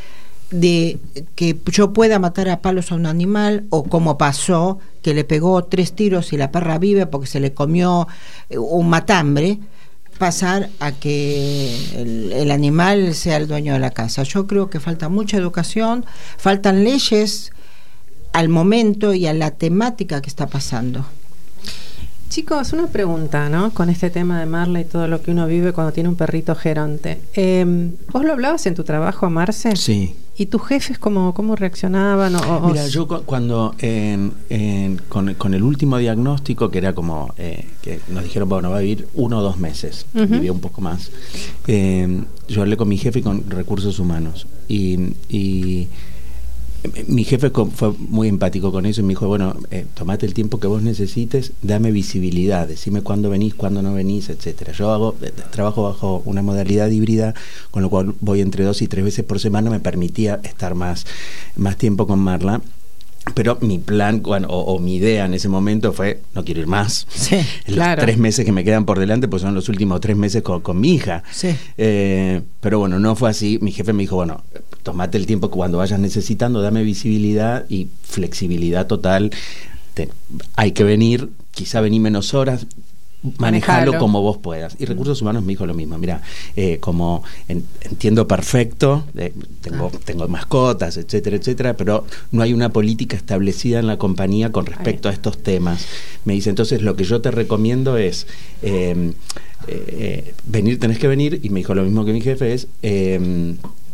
de que yo pueda matar a palos a un animal, o como pasó, que le pegó tres tiros y la perra vive porque se le comió un matambre, pasar a que el, el animal sea el dueño de la casa. Yo creo que falta mucha educación, faltan leyes al momento y a la temática que está pasando. Chicos, una pregunta, ¿no? Con este tema de Marla y todo lo que uno vive cuando tiene un perrito geronte. Eh, ¿Vos lo hablabas en tu trabajo, Marce? Sí. ¿Y tus jefes cómo, cómo reaccionaban? O, Mira, yo cu- cuando en, en, con, con el último diagnóstico, que era como eh, que nos dijeron, bueno, va a vivir uno o dos meses, uh-huh. vivía un poco más, eh, yo hablé con mi jefe y con recursos humanos, y, y Mi jefe fue muy empático con eso y me dijo, bueno, eh, tomate el tiempo que vos necesites, dame visibilidad, decime cuándo venís, cuándo no venís, etcétera. Yo hago eh, trabajo bajo una modalidad híbrida, con lo cual voy entre dos y tres veces por semana, me permitía estar más, más tiempo con Marla. Pero mi plan, bueno, o, o mi idea en ese momento fue, no quiero ir más. Sí, los claro. tres meses que me quedan por delante, pues son los últimos tres meses con, con mi hija. Sí. Eh, pero bueno, no fue así. Mi jefe me dijo, bueno, tomate el tiempo que cuando vayas necesitando, dame visibilidad y flexibilidad total. Te, hay que venir, quizá vení menos horas, manejalo, manejalo como vos puedas. Y Recursos Humanos me dijo lo mismo. Mira, eh, como en, entiendo perfecto, eh, tengo, ah. tengo mascotas, etcétera, etcétera, pero no hay una política establecida en la compañía con respecto a estos temas. Me dice, entonces lo que yo te recomiendo es eh, eh, venir, tenés que venir, y me dijo lo mismo que mi jefe, es eh,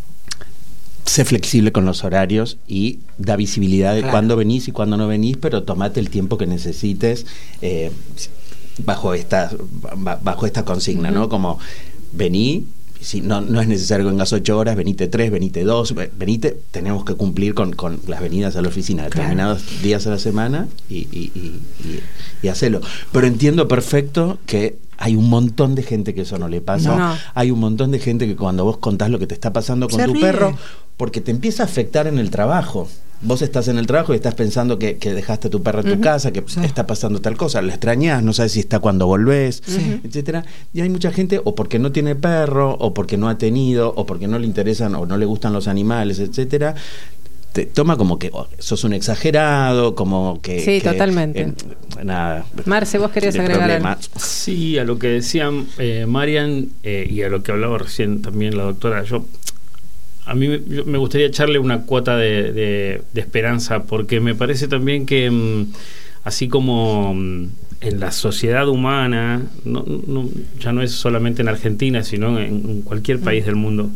sé flexible con los horarios y da visibilidad de claro. cuándo venís y cuándo no venís, pero tomate el tiempo que necesites eh, bajo esta bajo esta consigna, uh-huh. ¿no? Como vení, si no, no es necesario que vengas ocho horas, venite tres, venite dos, venite, tenemos que cumplir con, con las venidas a la oficina claro. determinados días a la semana y, y, y, y, y hacelo. Pero entiendo perfecto que hay un montón de gente que eso no le pasa. No, no. Hay un montón de gente que cuando vos contás lo que te está pasando con Se tu ríe. perro, porque te empieza a afectar en el trabajo. Vos estás en el trabajo y estás pensando que, que dejaste a tu perro en tu uh-huh. casa, que sí. está pasando tal cosa, la extrañás, no sabes si está cuando volvés, sí. etcétera. Y hay mucha gente, o porque no tiene perro, o porque no ha tenido, o porque no le interesan o no le gustan los animales, etcétera, te toma como que oh, sos un exagerado, como que... Sí, que, totalmente. Eh, nada. Marce, vos querías agregar algo. Sí, a lo que decía eh, Marian eh, y a lo que hablaba recién también la doctora, yo... A mí me, me gustaría echarle una cuota de, de, de esperanza, porque me parece también que mm, así como mm, en la sociedad humana, no, no, ya no es solamente en Argentina, sino en, en cualquier país del mundo,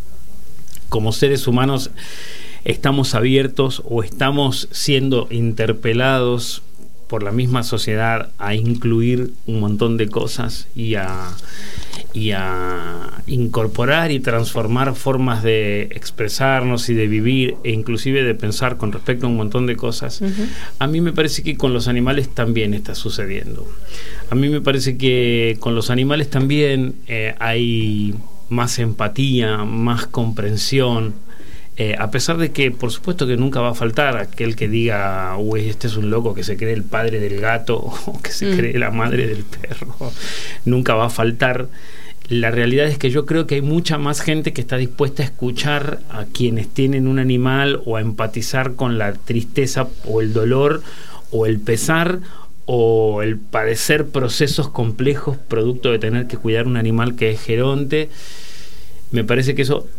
como seres humanos estamos abiertos o estamos siendo interpelados por la misma sociedad a incluir un montón de cosas y a, y a incorporar y transformar formas de expresarnos y de vivir e inclusive de pensar con respecto a un montón de cosas. Uh-huh. A mí me parece que con los animales también está sucediendo. A mí me parece que con los animales también eh, hay más empatía, más comprensión. Eh, a pesar de que, por supuesto, que nunca va a faltar aquel que diga, uy, este es un loco que se cree el padre del gato o que se mm. cree la madre del perro. Nunca va a faltar. La realidad es que yo creo que hay mucha más gente que está dispuesta a escuchar a quienes tienen un animal o a empatizar con la tristeza o el dolor o el pesar o el padecer procesos complejos producto de tener que cuidar un animal que es geronte. Me parece que eso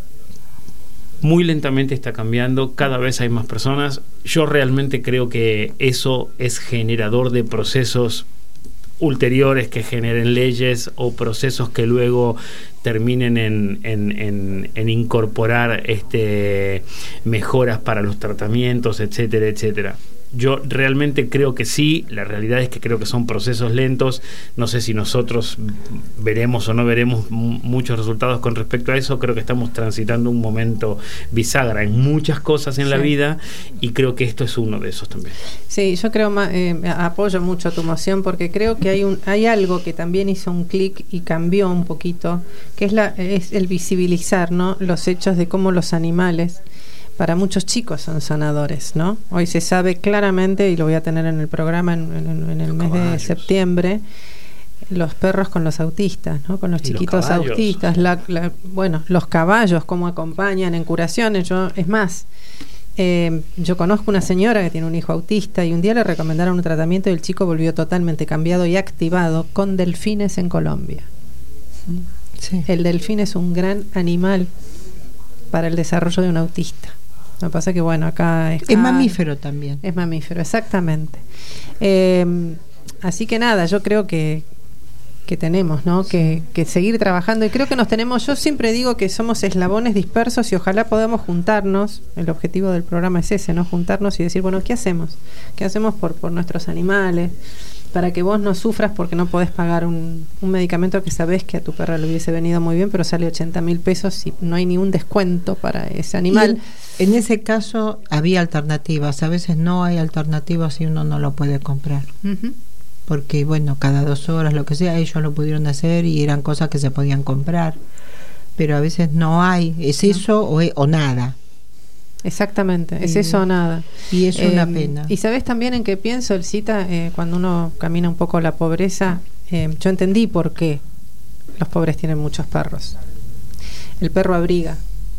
muy lentamente está cambiando, cada vez hay más personas. Yo realmente creo que eso es generador de procesos ulteriores que generen leyes o procesos que luego terminen en, en, en, en incorporar este, mejoras para los tratamientos, etcétera, etcétera. Yo realmente creo que sí, la realidad es que creo que son procesos lentos, no sé si nosotros veremos o no veremos m- muchos resultados con respecto a eso, creo que estamos transitando un momento bisagra en muchas cosas en sí. la vida y creo que esto es uno de esos también. Sí, yo creo, eh, apoyo mucho tu moción porque creo que hay un hay algo que también hizo un clic y cambió un poquito, que es, la, es el visibilizar, ¿no?, los hechos de cómo los animales para muchos chicos son sanadores, ¿no? Hoy se sabe claramente, y lo voy a tener en el programa en, en, en el los mes caballos. de septiembre, los perros con los autistas, ¿no? Con los y chiquitos los autistas, la, la, bueno, los caballos, cómo acompañan en curaciones. Yo, es más, eh, yo conozco una señora que tiene un hijo autista y un día le recomendaron un tratamiento y el chico volvió totalmente cambiado y activado con delfines en Colombia. Sí. El delfín es un gran animal para el desarrollo de un autista. Lo que pasa que, bueno, acá es, es mamífero también. Es mamífero, exactamente. Eh, así que nada, yo creo que, que tenemos, ¿no?, que, que seguir trabajando. Y creo que nos tenemos, yo siempre digo que somos eslabones dispersos y ojalá podamos juntarnos. El objetivo del programa es ese, ¿no? Juntarnos y decir, bueno, ¿qué hacemos? ¿Qué hacemos por, por nuestros animales? para que vos no sufras porque no podés pagar un, un medicamento que sabés que a tu perra le hubiese venido muy bien, pero sale ochenta mil pesos y no hay ni un descuento para ese animal. En, en ese caso había alternativas, a veces no hay alternativas y uno no lo puede comprar. Uh-huh. Porque bueno, cada dos horas, lo que sea, ellos lo pudieron hacer y eran cosas que se podían comprar, pero a veces no hay, es eso o, es, o nada. Exactamente, y, es eso o nada. Y es eh, una pena. Y sabes también en qué pienso, Elcita, eh, cuando uno camina un poco la pobreza, eh, yo entendí por qué los pobres tienen muchos perros. El perro abriga.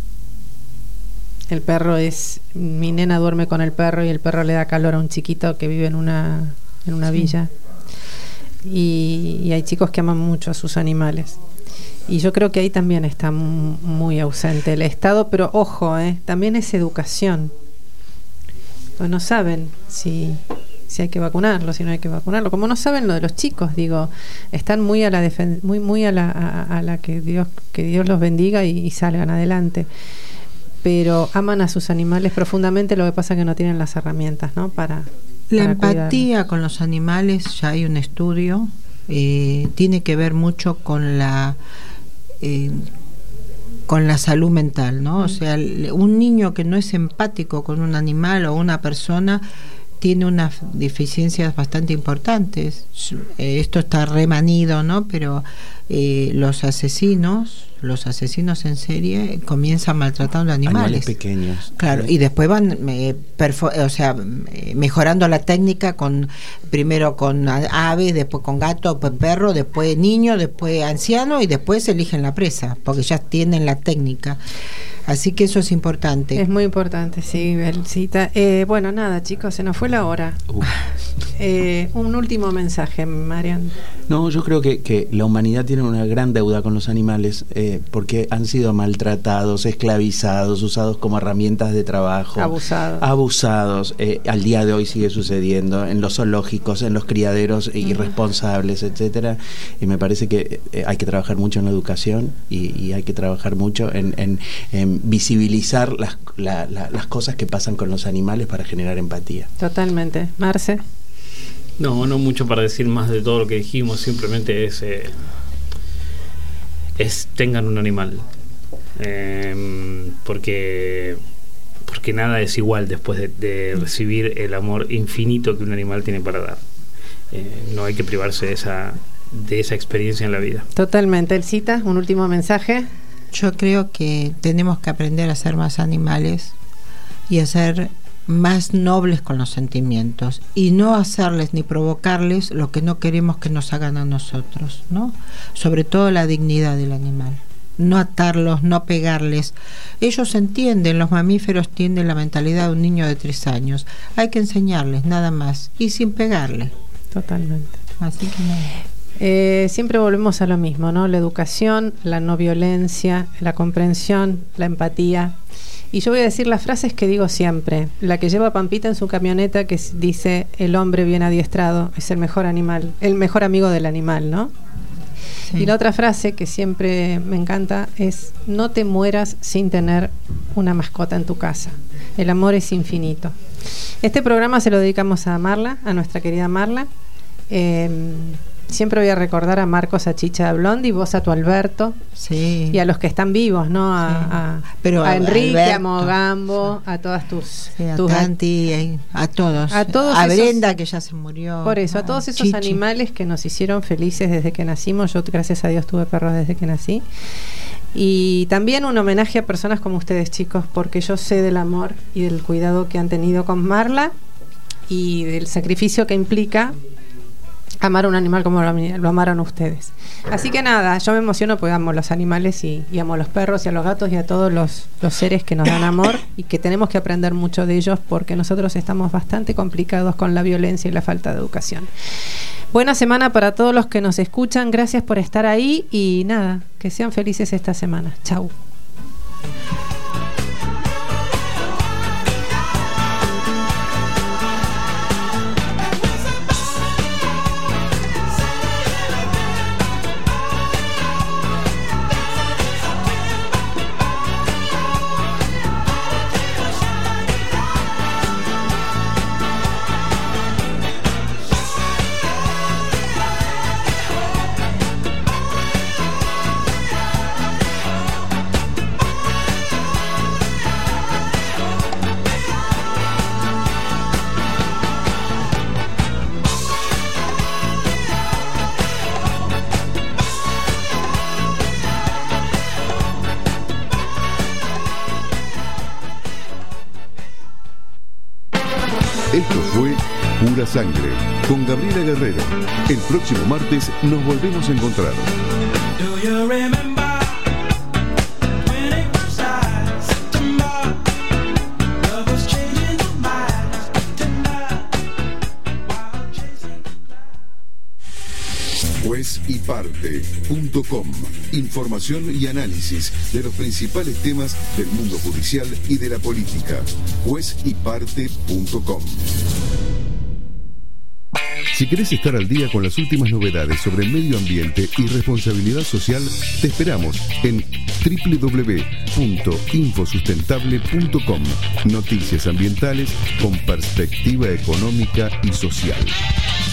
El perro es, mi nena duerme con el perro y el perro le da calor a un chiquito que vive en una, en una sí. villa. Y, y hay chicos que aman mucho a sus animales. Y yo creo que ahí también está muy ausente el Estado, pero ojo, eh, también es educación. Pues no saben si, si hay que vacunarlo, si no hay que vacunarlo. Como no saben lo de los chicos, digo, están muy a la defen- muy muy a la, a, a la que Dios que Dios los bendiga y, y salgan adelante. Pero aman a sus animales profundamente, lo que pasa es que no tienen las herramientas, ¿no? Para la para empatía cuidarlos. Con los animales, ya hay un estudio, eh, tiene que ver mucho con la Eh, con la salud mental, ¿no? O sea, un niño que no es empático con un animal o una persona tiene unas deficiencias bastante importantes. Eh, esto está remanido, ¿no? Pero eh, los asesinos, los asesinos en serie comienzan maltratando animales. Animales pequeños. Claro, sí. Y después van, eh, perfo- o sea, eh, mejorando la técnica con primero con aves, después con gato, después perro, después niño, después anciano y después eligen la presa, porque ya tienen la técnica. Así que eso es importante. Es muy importante, sí, Belcita. Eh, bueno, nada, chicos, se nos fue la hora. Uh. Eh, un último mensaje, Marian. No, yo creo que, que la humanidad tiene una gran deuda con los animales eh, porque han sido maltratados, esclavizados, usados como herramientas de trabajo. Abusados. Abusados. Eh, al día de hoy sigue sucediendo en los zoológicos, en los criaderos uh-huh. irresponsables, etcétera. Y me parece que eh, hay que trabajar mucho en la educación y, y hay que trabajar mucho en, en, en visibilizar las, la, la, las cosas que pasan con los animales para generar empatía. Totalmente. Marce. No, no mucho para decir más de todo lo que dijimos, simplemente es, eh, es tengan un animal, eh, porque, porque nada es igual después de, de recibir el amor infinito que un animal tiene para dar. Eh, no hay que privarse de esa, de esa experiencia en la vida. Totalmente. Elcita, un último mensaje. Yo creo que tenemos que aprender a ser más animales y a ser más nobles con los sentimientos y no hacerles ni provocarles lo que no queremos que nos hagan a nosotros, ¿no? Sobre todo la dignidad del animal. No atarlos, no pegarles. Ellos entienden, los mamíferos tienen la mentalidad de un niño de tres años. Hay que enseñarles, nada más, y sin pegarle. Totalmente. Así que nada. Eh, siempre volvemos a lo mismo, ¿no? La educación, la no violencia, la comprensión, la empatía. Y yo voy a decir las frases que digo siempre. La que lleva Pampita en su camioneta, que dice: el hombre bien adiestrado es el mejor animal, el mejor amigo del animal, ¿no? Sí. Y la otra frase que siempre me encanta es: no te mueras sin tener una mascota en tu casa. El amor es infinito. Este programa se lo dedicamos a Marla, a nuestra querida Marla. Eh, Siempre voy a recordar a Marcos, a Chicha Blondi, vos a tu Alberto, sí. Y a los que están vivos, ¿no? A, sí. a, Pero a Enrique, Alberto, a Mogambo, sí. A todas tus... Sí, a tus Tanti, a todos. A, todos a esos, Brenda, que ya se murió. Por eso, a todos esos Chichi. Animales que nos hicieron felices desde que nacimos. Yo, gracias a Dios, tuve perros desde que nací. Y también un homenaje a personas como ustedes, chicos, porque yo sé del amor y del cuidado que han tenido con Marla y del sacrificio que implica amar a un animal como lo, lo amaron ustedes. Así que nada, yo me emociono porque amo los animales y, y amo a los perros y a los gatos y a todos los, los seres que nos dan amor y que tenemos que aprender mucho de ellos porque nosotros estamos bastante complicados con la violencia y la falta de educación. Buena semana para todos los que nos escuchan, gracias por estar ahí y nada, que sean felices esta semana. Chau. Sangre, con Gabriela Guerrero. El próximo martes nos volvemos a encontrar. Do you remember? juez y parte punto com. Información y análisis de los principales temas del mundo judicial y de la política. juez y parte punto com. Si querés estar al día con las últimas novedades sobre medio ambiente y responsabilidad social, te esperamos en doble u doble u doble u punto infosustentable punto com. Noticias ambientales con perspectiva económica y social.